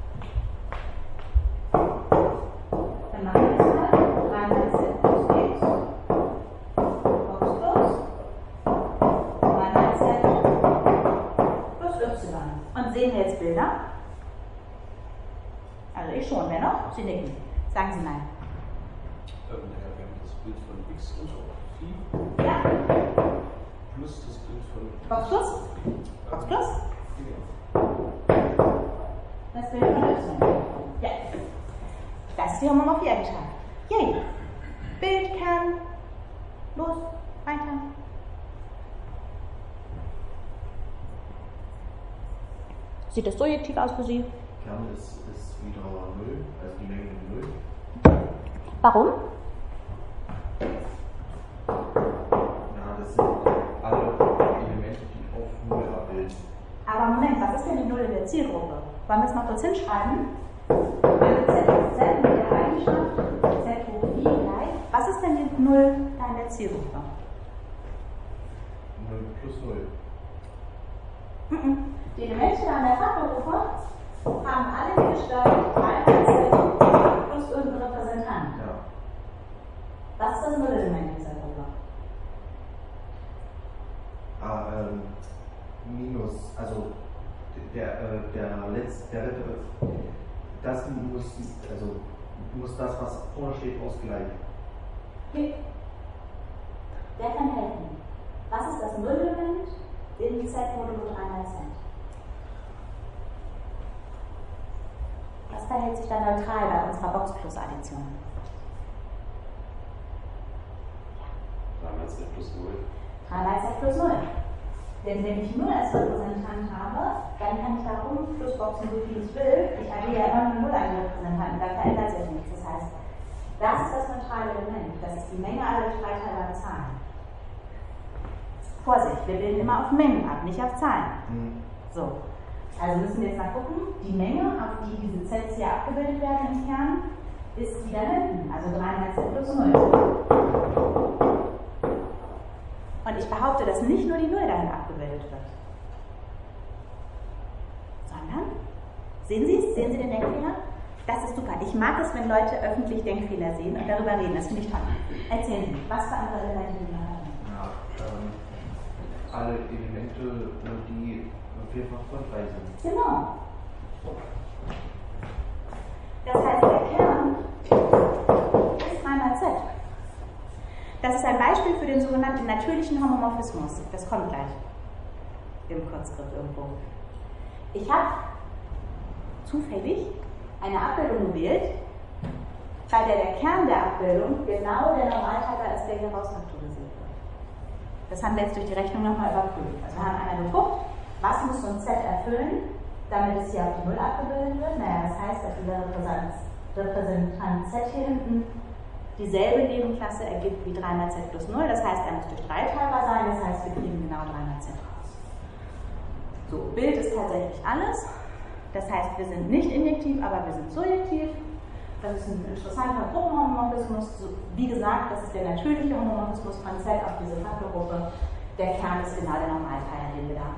Dann machen wir das mal. 3 mal z plus x, Boxplus, 3 mal z plus y. Und sehen wir jetzt Bilder? Also ich schon, wer noch? Sie nicken. Sagen Sie mal. Wir haben das Bild von x und Phi. Ja. Plus das Box plus? Box plus? Das Bild von Y. Ja. Das ist die Homomorphie-Eigenschaft. Yay! Bild, Kern, los, weiter. Sieht das surjektiv aus für Sie? Kern ist wieder 0, also die Menge 0. Warum? Ja, das sind alle Elemente, die auf 0 abbilden. Aber Moment, was ist denn die Null in der Zielgruppe? Wollen wir es mal kurz hinschreiben? Also Z ist Z mit der Eigenschaft Z hoch I gleich. Was ist denn die Null da in der Zielgruppe? 0 plus 0. Die Elemente da in der Faktorgruppe haben alle die Gestalt 3 plus irgendein Repräsentant. Ja. Was ist das Nullelement dieser Gruppe? Minus, also das muss das, was vorne steht, ausgleichen. Okay. Wer kann helfen? Was ist das Nullelement in Z modulo 3 mal Z? Was verhält sich da neutral bei unserer Box-Plus-Addition? 3 mal Z plus 0. 3 mal Z plus 0. Denn wenn ich 0 als Repräsentant habe, dann kann ich da Plusboxen so viel ich will. Ich addiere ja immer nur 0 als Repräsentanten, da verändert sich nichts. Das heißt, das ist das neutrale Element. Das ist die Menge aller streitbaren Zahlen. Vorsicht, wir bilden immer auf Mengen ab, nicht auf Zahlen. So, also müssen wir jetzt mal gucken. Die Menge, auf die diese Sets hier abgebildet werden im Kern, ist wieder hinten, also 3 mal Z plus 0. Und ich behaupte, dass nicht nur die Null dahin abgebildet wird, sondern, sehen Sie es? Sehen Sie den Denkfehler? Das ist super. Ich mag es, wenn Leute öffentlich Denkfehler sehen und darüber reden. Das finde ich toll. Erzählen Sie, was für andere Elemente Sie haben. Ja, alle Elemente, die vierfach von 3 sind. Genau. Das heißt, der Kern ist 3 mal Z. Das ist ein Beispiel für den sogenannten natürlichen Homomorphismus. Das kommt gleich im Kurzschrift irgendwo. Ich habe zufällig eine Abbildung gewählt, bei der der Kern der Abbildung genau der Normalteiler ist, der hier rausfaktorisiert wird. Das haben wir jetzt durch die Rechnung nochmal überprüft. Also wir haben einmal geguckt, was muss so ein Z erfüllen, damit es hier auf die Null abgebildet wird. Naja, das heißt, dass dieser Repräsentant Z hier hinten dieselbe Nebenklasse ergibt wie 3 mal Z plus 0. Das heißt, er muss durch 3 teilbar sein. Das heißt, wir kriegen genau 3 mal Z raus. So, Bild ist tatsächlich alles. Das heißt, wir sind nicht injektiv, aber wir sind surjektiv. Das ist ein interessanter Gruppenhomomorphismus. Wie gesagt, das ist der natürliche Homomorphismus von Z auf diese Faktorgruppe. Der Kern ist genau der Normalteiler, den wir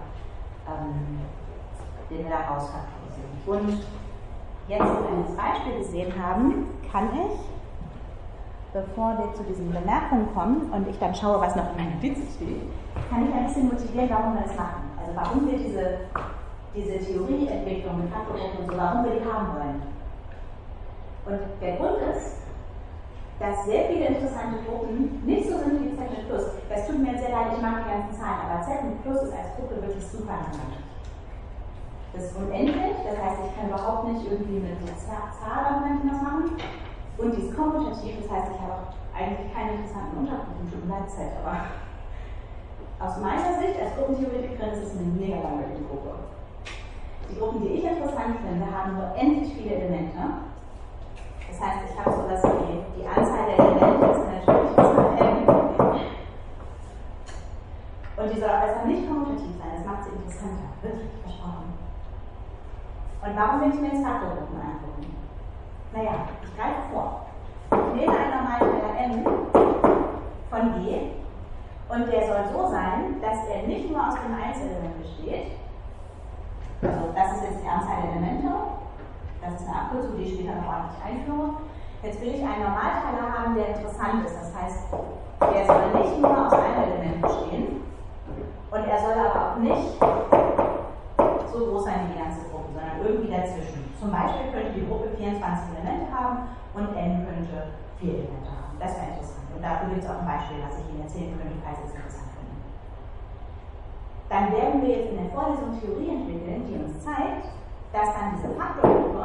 da rausfaktorisieren. Und jetzt, wo wir das Beispiel gesehen haben, kann ich, bevor wir zu diesen Bemerkungen kommen und ich dann schaue, was noch in meinen Notizen steht, kann ich ein bisschen motivieren, warum wir das machen. Also warum wir diese Theorieentwicklung mit Faktorgruppen und so, warum wir die haben wollen. Und der Grund ist, dass sehr viele interessante Gruppen nicht so sind wie Z mit Plus. Das tut mir sehr leid, ich mag die ganzen Zahlen, aber Z mit Plus ist als Gruppe wirklich super interessant. Das ist unendlich, das heißt, ich kann überhaupt nicht irgendwie mit so Zahlargumenten was machen. Und die ist kommutativ, das heißt, ich habe auch eigentlich keine interessanten Untergruppen, tut mir leid, Z, aber aus meiner Sicht als Gruppentheoretikerin ist es eine mega langweilige Gruppe. Die Gruppen, die ich interessant finde, haben nur endlich viele Elemente. Das heißt, ich habe sowas wie die Anzahl der Elemente ist natürlich Zahl n. Und die soll auch besser nicht kommutativ sein, das macht sie interessanter, wirklich versprochen. Und warum will ich mir jetzt Faktorgruppen angucken? Naja, ich greife vor. Ich nehme einen Normalteiler n von G und der soll so sein, dass er nicht nur aus dem Einzelement besteht. Also das ist jetzt die Anzahl der Elemente. Das ist eine Abkürzung, die ich später noch ordentlich einführe. Jetzt will ich einen Normalteiler haben, der interessant ist. Das heißt, der soll nicht nur aus einem Element bestehen und er soll aber auch nicht so groß sein wie die ganze Gruppe, sondern irgendwie dazwischen. Zum Beispiel könnte die Gruppe 24 Elemente haben und n könnte 4 Elemente haben. Das wäre interessant. Und dafür gibt es auch ein Beispiel, was ich Ihnen erzählen könnte, falls Sie es interessant finden. dann werden wir jetzt in der Vorlesung Theorie entwickeln, die uns zeigt, dass dann diese Faktorgruppe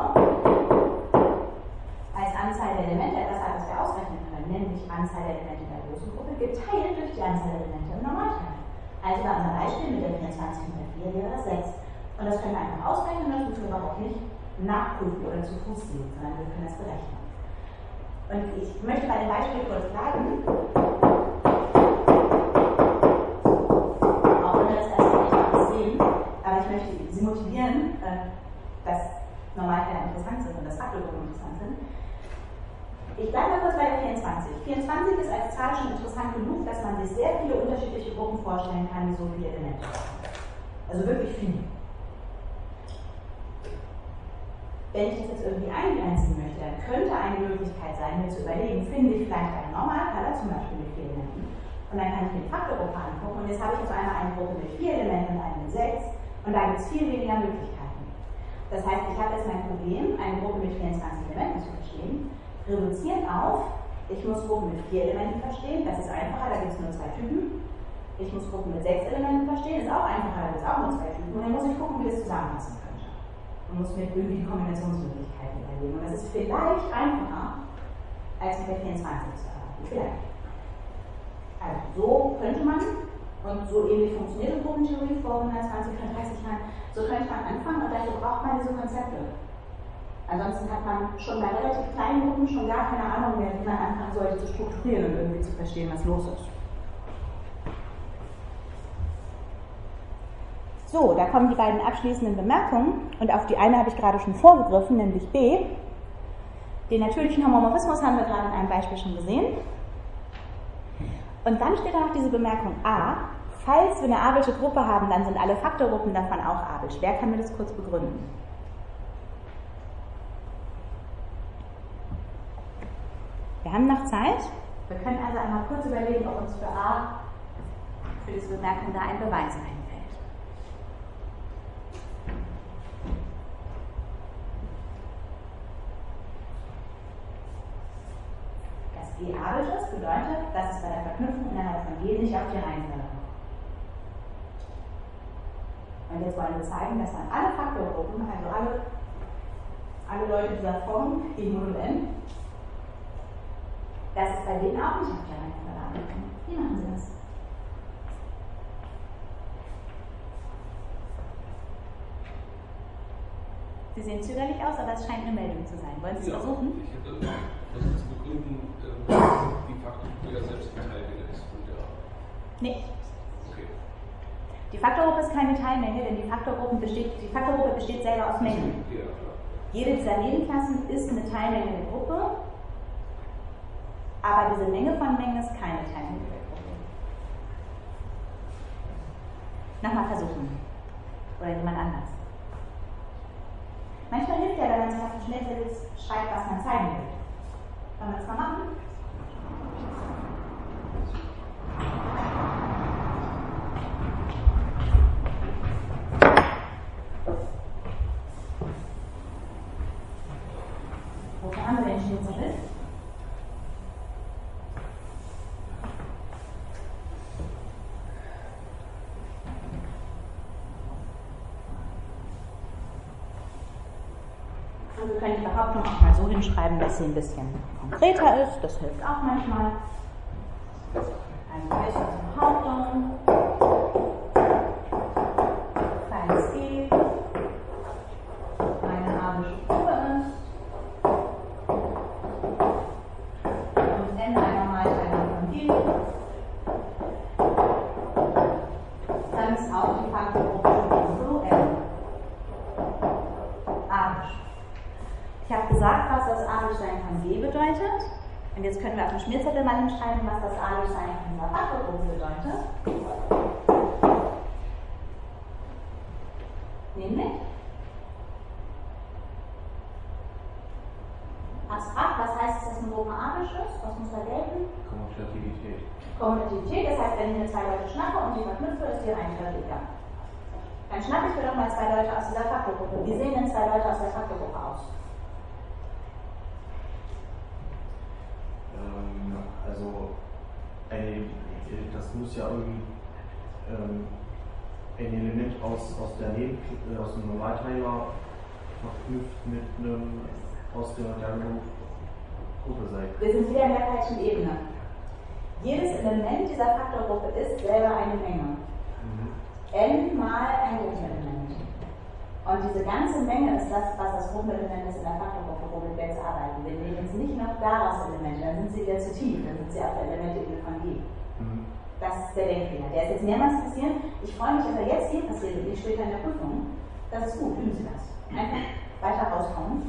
als Anzahl der Elemente etwas hat, was wir ausrechnen können, nämlich Anzahl der Elemente in der großen Gruppe geteilt durch die Anzahl der Elemente im Normalteil. Also bei unserem Beispiel mit der 24 und der 4 wäre das 6. Und das können wir einfach ausrechnen, das müssen wir überhaupt nicht nachprüfen oder zu Fuß sehen, sondern wir können das berechnen. Und ich möchte bei dem Beispiel kurz bleiben, auch wenn wir das erst nicht alles sehen, aber ich möchte Sie motivieren, dass Normalfälle interessant sind und dass Faktorgruppen interessant sind. Ich bleibe mal kurz bei der 24. 24 ist als Zahl schon interessant genug, dass man sich sehr viele unterschiedliche Gruppen vorstellen kann, die so viele Elemente haben. Also wirklich viele. Wenn ich das jetzt irgendwie eingrenzen möchte, dann könnte eine Möglichkeit sein, mir zu überlegen, finde ich vielleicht einen Normalfall, zum Beispiel mit 4 Elementen. Und dann kann ich mir die Faktorgruppe angucken. Und jetzt habe ich also einmal eine Gruppe mit 4 Elementen und eine mit 6. Und da gibt es viel weniger Möglichkeiten. Das heißt, ich habe jetzt mein Problem, eine Gruppe mit 24 Elementen zu verstehen, reduziert auf, ich muss Gruppen mit 4 Elementen verstehen, das ist einfacher, da gibt es nur 2 Typen. Ich muss Gruppen mit 6 Elementen verstehen, ist auch einfacher, da gibt es auch nur 2 Typen. Und dann muss ich gucken, wie das zusammenpassen könnte. Und muss mir irgendwie die Kombinationsmöglichkeiten überlegen. Und das ist vielleicht einfacher, als mit der 24 zu arbeiten. Vielleicht. Also so könnte man, und so ähnlich funktioniert die Gruppentheorie vor 120, 130 Jahren, so könnte man anfangen und dafür braucht man diese Konzepte. Ansonsten hat man schon bei relativ kleinen Gruppen schon gar keine Ahnung mehr, wie man anfangen sollte zu strukturieren und irgendwie zu verstehen, was los ist. So, da kommen die beiden abschließenden Bemerkungen und auf die eine habe ich gerade schon vorgegriffen, nämlich B. Den natürlichen Homomorphismus haben wir gerade in einem Beispiel schon gesehen. Und dann steht da noch diese Bemerkung A. Falls wir eine abelsche Gruppe haben, dann sind alle Faktorgruppen davon auch abelsch. Wer kann mir das kurz begründen? Wir haben noch Zeit. Wir können also einmal kurz überlegen, ob uns für A, für diese Bemerkung da ein Beweis einfällt. Dass G abelsch ist, bedeutet, dass es bei der Verknüpfung innerhalb von G nicht auf die Reihenfolge kommt. Und jetzt wollen wir zeigen, dass man alle Faktorgruppen, also alle Leute dieser Form, G modulo n, dass es bei denen auch nicht auf die Reihenfolge ankommt. Wie machen Sie das? Sie sehen zögerlich aus, aber es scheint eine Meldung zu sein. Wollen Sie es versuchen? Ich hätte versucht zu begründen, dass die Faktorgruppe ja selbst ein Teilmenge ist von der. Nee. Okay. Die Faktorgruppe ist keine Teilmenge, denn die Faktorgruppe besteht selber aus Mengen. Ja, klar. Jede dieser Nebenklassen ist eine Teilmenge der Gruppe, aber diese Menge von Mengen ist keine Teilmenge der Gruppe. Nochmal versuchen. Oder jemand anders. Manchmal hilft ja, wenn man sich auf dem Schnellzettel schreibt, was man zeigen will. Wollen wir das mal machen? Wofür haben wir den Schnellzettel? Und wir können die Behauptung auch mal so hinschreiben, dass sie ein bisschen konkreter ist. Das hilft auch manchmal. Eine weitere Behauptung. Falls G eine abelsche Gruppe ist und n ein Normalteil von G, dann ist auch die Faktorgruppe so n abelsch. Ich habe gesagt, was das Abelschsein von G bedeutet. Und jetzt können wir auf dem Schmierzettel mal hinschreiben, was das Abelschsein von dieser Faktorgruppe bedeutet. Nämlich abstrakt, was heißt, dass eine Gruppe abelsch ist? Was muss da gelten? Kommutativität. Kommutativität, das heißt, wenn ich mir 2 Leute schnappe und die verknüpfe, ist die Reihenfolge egal. Dann schnappe ich mir doch mal 2 Leute aus dieser Faktorgruppe. Wie sehen denn 2 Leute aus der Faktorgruppe aus? Also, das muss ja irgendwie ein Element aus dem Normalteiler verknüpft mit einem aus der Dialog-Gruppe seid. Wir sind wieder in der falschen Ebene. Jedes Element dieser Faktorgruppe ist selber eine Menge. N mal ein Gruppenelement. Und diese ganze Menge ist das, was das Gruppenelement ist in der Faktorgruppe, womit wir jetzt arbeiten. Wir nehmen jetzt nicht noch daraus Elemente, dann sind sie wieder zu tief, dann sind sie auf der Elemente von G. Das ist der Denkfehler. Der ist jetzt mehrmals passiert. Ich freue mich, dass er jetzt hier passiert und nicht später in der Prüfung. Das ist gut, üben Sie das. Einfach weiter rauskommen.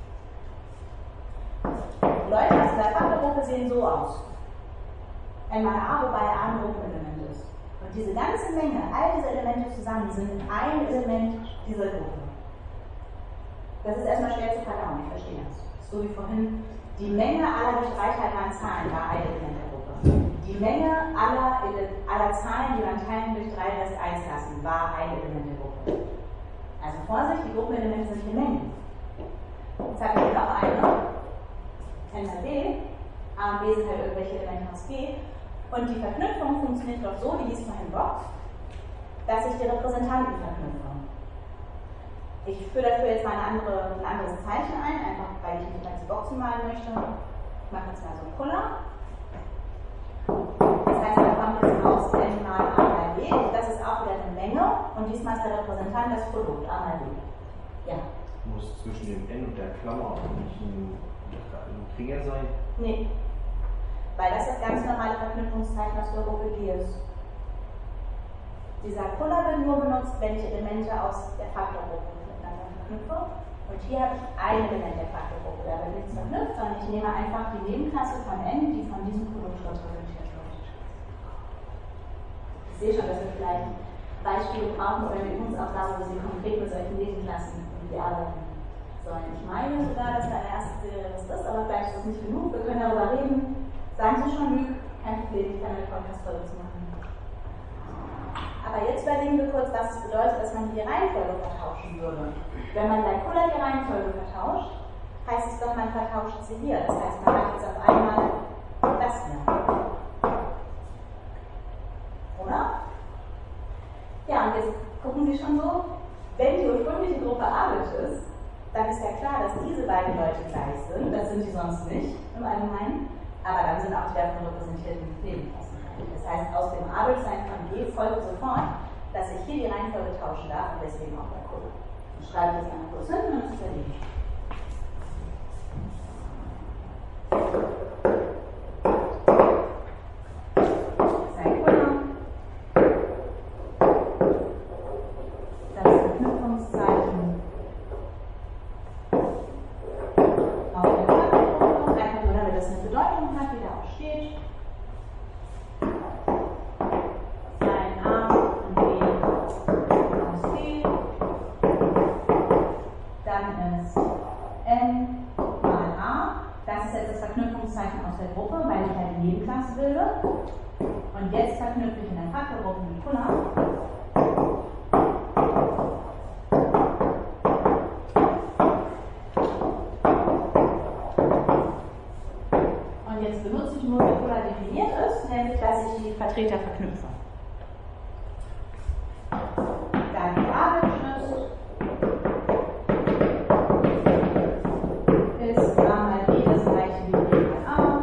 Leute aus der Faktorgruppe sehen so aus. N mal A, wobei A ein Gruppenelement ist. Und diese ganze Menge, all diese Elemente zusammen, sind ein Element dieser Gruppe. Das ist erstmal schwer zu verdauen, ich verstehe das. So wie vorhin, die Menge aller durch 3 teilbaren Zahlen war ein Element der Gruppe. Die Menge aller Zahlen, die man teilen durch 3 Rest 1 lassen, war ein Element der Gruppe. Also Vorsicht, die Gruppenelemente sind hier Mengen. Jetzt haben wir noch eine, N mal B. A und B sind halt irgendwelche Elemente aus G. Und die Verknüpfung funktioniert doch so, wie dies vorhin Box, dass ich die Repräsentanten verknüpfe. Ich führe dafür jetzt mal ein anderes Zeichen ein, einfach weil ich nicht als Boxen malen möchte. Ich mache jetzt mal so einen Puller. Das heißt, da kommt jetzt raus N mal A mal B. Das ist auch wieder eine Menge. Und diesmal ist der Repräsentant das Produkt A mal B. Ja. Muss zwischen dem N und der Klammer nicht ein Trigger sein? Nee. Weil das ganz normale Verknüpfungszeichen aus der Gruppe G ist. Dieser Puller wird nur benutzt, wenn ich Elemente aus der Faktorgruppe miteinander verknüpfe. Und hier habe ich ein Element der Faktorgruppe. Da wird nichts verknüpft, sondern ich nehme einfach die Nebenklasse von N, die von diesem Produkt repräsentiert wird. Ich sehe schon, dass wir vielleicht Beispiele brauchen oder wir uns auch da, wo Sie konkret mit solchen Nebenklassen arbeiten sollen. Ich meine sogar, dass da erst was ist, aber vielleicht ist das nicht genug. Wir können darüber reden. Sagen Sie schon, Lüg, kein Problem, ich kann eine Podcast-Folge zu machen. Aber jetzt überlegen wir kurz, was es bedeutet, dass man die Reihenfolge vertauschen würde. Wenn man bei Puller die Reihenfolge vertauscht, heißt es doch, man vertauscht sie hier. Das heißt, man hat jetzt auf einmal das hier. Oder? Ja, und jetzt gucken Sie schon so, wenn die ursprüngliche Gruppe Arbeit ist, dann ist ja klar, dass diese beiden Leute gleich sind. Das sind die sonst nicht im Allgemeinen. Aber dann sind auch die davon repräsentierten Nebenklassen. Das heißt, aus dem Abelsein von G folgt sofort, dass ich hier die Reihenfolge tauschen darf und deswegen auch bei Kurve. Ich schreibe das einmal kurz hin und das ist erledigt. Sein Puller. Das Verknüpfungszeichen auf der Faktorgruppe. Einfach nur, damit das eine Bedeutung hat, wie da auch steht. Aus der Gruppe, weil ich halt die Nebenklasse bilde. Und jetzt verknüpfe ich in der Faktorgruppe mit Puller. Und jetzt benutze ich nur, wie Puller definiert ist, nämlich, dass ich die Vertreter verknüpfe. Dann die Arbeitsschluss ist A mal B das gleiche wie B mal A.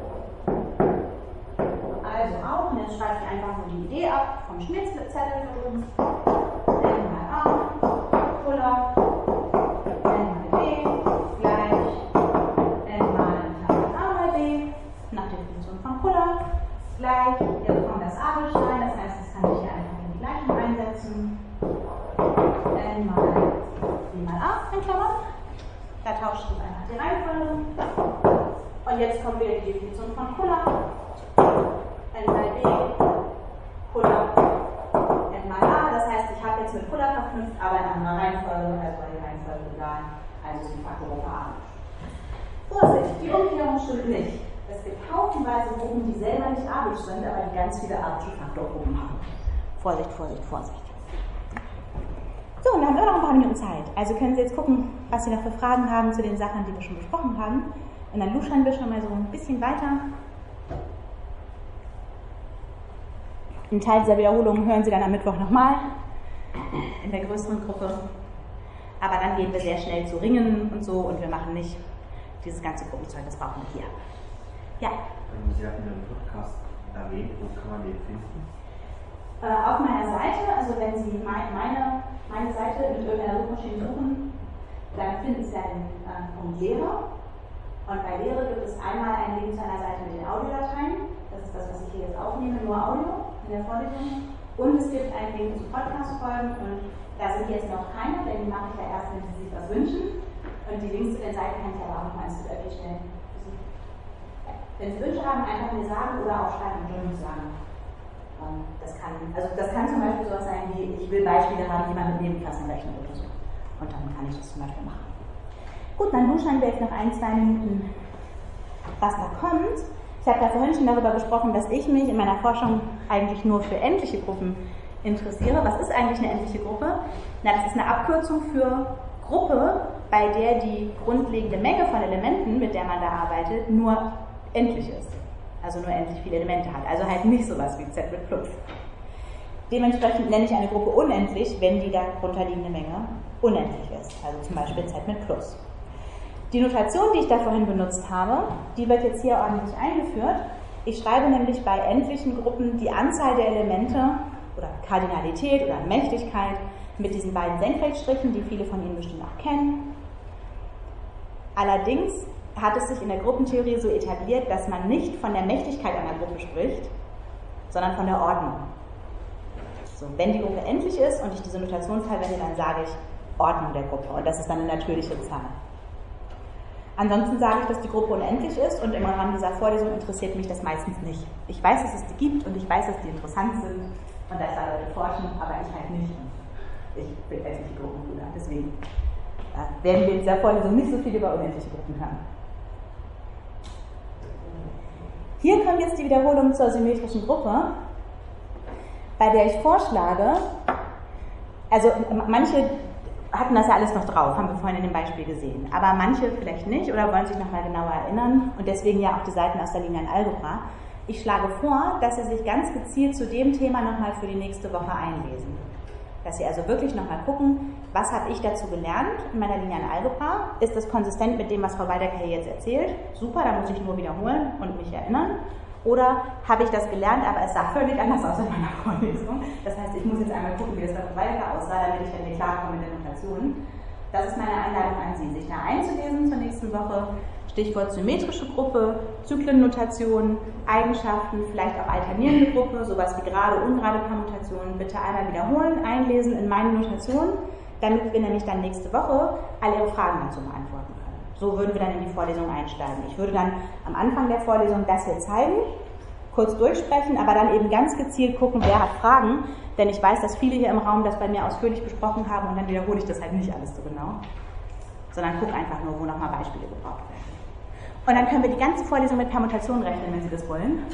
Also auch, und jetzt schreibe ich einfach nur die Idee ab vom Schnittzettel oben. N mal A, Puller, N mal B gleich N mal A mal B, nach der Definition von Puller, gleich, jetzt kommt das Abelstein, das heißt, das kann ich hier einfach in die Gleichung einsetzen. N mal B mal A, in Klammern. Da tauscht ich einfach die Reihenfolge. Und jetzt kommt wieder die Definition von Puller. N mal B, Puller, N mal A. Das heißt, ich habe jetzt mit Puller verknüpft, aber in anderer Reihenfolge, also war die Reihenfolge egal. Also ist die Faktorgruppe A. Vorsicht, die Umkehrung stimmt nicht. Es gibt haufenweise Gruppen, die selber nicht abisch sind, aber die ganz viele abische Faktorgruppen haben. Vorsicht, Vorsicht, Vorsicht. So, und dann haben wir noch ein paar Minuten Zeit. Also können Sie jetzt gucken, was Sie noch für Fragen haben zu den Sachen, die wir schon besprochen haben. Und dann luschern wir schon mal so ein bisschen weiter. Einen Teil dieser Wiederholung hören Sie dann am Mittwoch nochmal. in der größeren Gruppe. Aber dann gehen wir sehr schnell zu Ringen und so und wir machen nicht dieses ganze Gruppenzeug, das brauchen wir hier. Ja? Sie hatten einen Podcast erwähnt, wo kann man den finden? Auf meiner Seite, also wenn Sie meine Seite mit irgendeiner Suchmaschine suchen, dann finden Sie einen Punkt Lehre. Und bei Lehre gibt es einmal einen Link zu einer Seite mit den Audiodateien. Das ist das, was ich hier jetzt aufnehme, nur Audio in der Vorlesung. Und es gibt einen Link zu Podcast-Folgen und da sind jetzt noch keine, denn die mache ich ja erst, wenn Sie sich was wünschen. Und die Links zu den Seiten kann ich aber auch noch mal ins Öppi stellen. Wenn Sie Wünsche haben, einfach mir sagen oder aufschreiben und schon sagen. Das kann zum Beispiel sowas sein wie, ich will Beispiele haben, wie man mit Nebenklassen rechnet oder so. Und dann kann ich das zum Beispiel machen. Gut, dann luschern wir jetzt noch 1-2 Minuten, was da kommt. Ich habe ja vorhin schon darüber gesprochen, dass ich mich in meiner Forschung eigentlich nur für endliche Gruppen interessiere. Was ist eigentlich eine endliche Gruppe? Na, das ist eine Abkürzung für Gruppe, bei der die grundlegende Menge von Elementen, mit der man da arbeitet, nur endlich ist. Also nur endlich viele Elemente hat. Also halt nicht sowas wie Z mit Plus. Dementsprechend nenne ich eine Gruppe unendlich, wenn die darunter liegende Menge unendlich ist. Also zum Beispiel Z mit Plus. Die Notation, die ich da vorhin benutzt habe, die wird jetzt hier ordentlich eingeführt. Ich schreibe nämlich bei endlichen Gruppen die Anzahl der Elemente oder Kardinalität oder Mächtigkeit mit diesen beiden Senkrechtstrichen, die viele von Ihnen bestimmt auch kennen. Allerdings hat es sich in der Gruppentheorie so etabliert, dass man nicht von der Mächtigkeit einer Gruppe spricht, sondern von der Ordnung. So, wenn die Gruppe endlich ist und ich diese Notation verwende, dann sage ich Ordnung der Gruppe und das ist dann eine natürliche Zahl. Ansonsten sage ich, dass die Gruppe unendlich ist und im Rahmen dieser Vorlesung interessiert mich das meistens nicht. Ich weiß, dass es die gibt und ich weiß, dass die interessant sind und dass da Leute forschen, aber ich halt nicht. Ich bin endliche Gruppenbrüder, deswegen werden wir in dieser Vorlesung nicht so viel über unendliche Gruppen hören. Hier kommt jetzt die Wiederholung zur symmetrischen Gruppe, bei der ich vorschlage, also manche hatten das ja alles noch drauf, haben wir vorhin in dem Beispiel gesehen, aber manche vielleicht nicht oder wollen sich nochmal genauer erinnern und deswegen ja auch die Seiten aus der linearen Algebra. Ich schlage vor, dass Sie sich ganz gezielt zu dem Thema nochmal für die nächste Woche einlesen. Dass Sie also wirklich nochmal gucken, was habe ich dazu gelernt in meiner linearen Algebra? Ist das konsistent mit dem, was Frau Weidecker hier jetzt erzählt? Super, da muss ich nur wiederholen und mich erinnern. Oder habe ich das gelernt, aber es sah völlig anders aus in meiner Vorlesung. Das heißt, ich muss jetzt einmal gucken, wie das bei Frau Weidecker aussah, damit ich dann hier klarkomme mit der Notation. Das ist meine Einladung an Sie, sich da einzulesen zur nächsten Woche. Stichwort symmetrische Gruppe, Zyklennotation, Eigenschaften, vielleicht auch alternierende Gruppe, sowas wie gerade, ungerade Permutationen. Bitte einmal wiederholen, einlesen in meine Notation, damit wir nämlich dann nächste Woche alle Ihre Fragen dazu beantworten können. So würden wir dann in die Vorlesung einsteigen. Ich würde dann am Anfang der Vorlesung das hier zeigen, kurz durchsprechen, aber dann eben ganz gezielt gucken, wer hat Fragen, denn ich weiß, dass viele hier im Raum das bei mir ausführlich besprochen haben und dann wiederhole ich das halt nicht alles so genau, sondern gucke einfach nur, wo nochmal Beispiele gebraucht werden. Und dann können wir die ganze Vorlesung mit Permutationen rechnen, wenn Sie das wollen.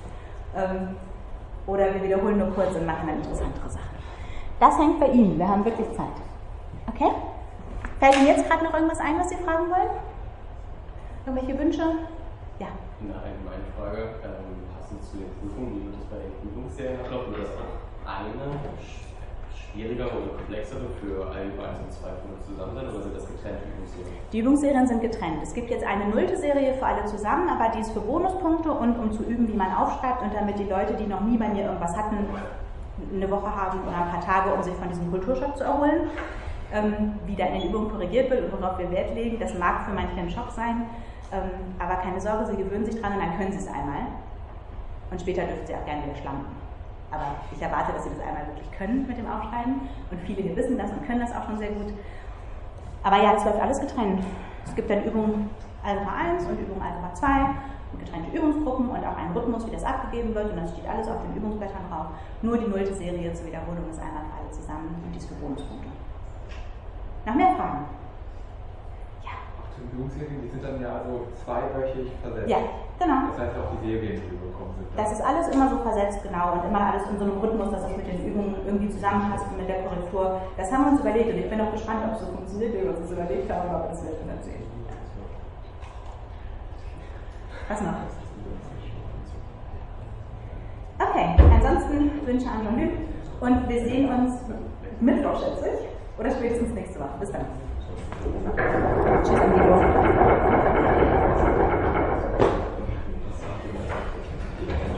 Oder wir wiederholen nur kurz und machen dann interessantere Sachen. Das hängt bei Ihnen, wir haben wirklich Zeit. Okay? Fällt Ihnen jetzt gerade noch irgendwas ein, was Sie fragen wollen? Irgendwelche Wünsche? Ja. Eine allgemeine Frage, passend zu den Prüfungen, wie wird das bei den Prüfungsserien ablaufen? Wird das auch eine schwierigere oder komplexere für Algebra 1 und 2 zusammen sein oder sind das getrennte Übungsserien? Die Übungsserien sind getrennt. Es gibt jetzt eine 0. Serie für alle zusammen, aber die ist für Bonuspunkte und um zu üben, wie man aufschreibt und damit die Leute, die noch nie bei mir irgendwas hatten, eine Woche haben oder ein paar Tage, um sich von diesem Kulturschock zu erholen, wie dann in den Übungen korrigiert wird und worauf wir Wert legen. Das mag für manche ein Schock sein, aber keine Sorge, Sie gewöhnen sich dran und dann können Sie es einmal. Und später dürfen Sie auch gerne wieder schlampen. Aber ich erwarte, dass Sie das einmal wirklich können mit dem Aufschreiben. Und viele hier wissen das und können das auch schon sehr gut. Aber ja, es läuft alles getrennt. Es gibt dann Übung Algebra 1 und Übung Algebra 2 und getrennte Übungsgruppen und auch einen Rhythmus, wie das abgegeben wird. Und das steht alles auf den Übungsblättern drauf. Nur die 0. Serie zur Wiederholung ist einmal für alle zusammen und die ist für Bonuspunkte. Noch mehr Fragen? Ja. Auch die Übungsserien, die sind dann ja also zweiwöchig versetzt. Ja, genau. Das heißt auch die Serien, die überkommen sind. Das ist alles immer so versetzt, genau, und immer alles in so einem Rhythmus, dass das mit den Übungen irgendwie zusammenpasst und mit der Korrektur. Das haben wir uns überlegt und ich bin auch gespannt, ob es so funktioniert, wie wir uns das überlegt haben, aber das wird dann sehen. Was noch? Okay, ansonsten Wünsche an Jean-Luc und wir sehen uns Mittwoch, schätze ich. Oder spätestens nächste Woche. Bis dann. Tschüss, Amigo.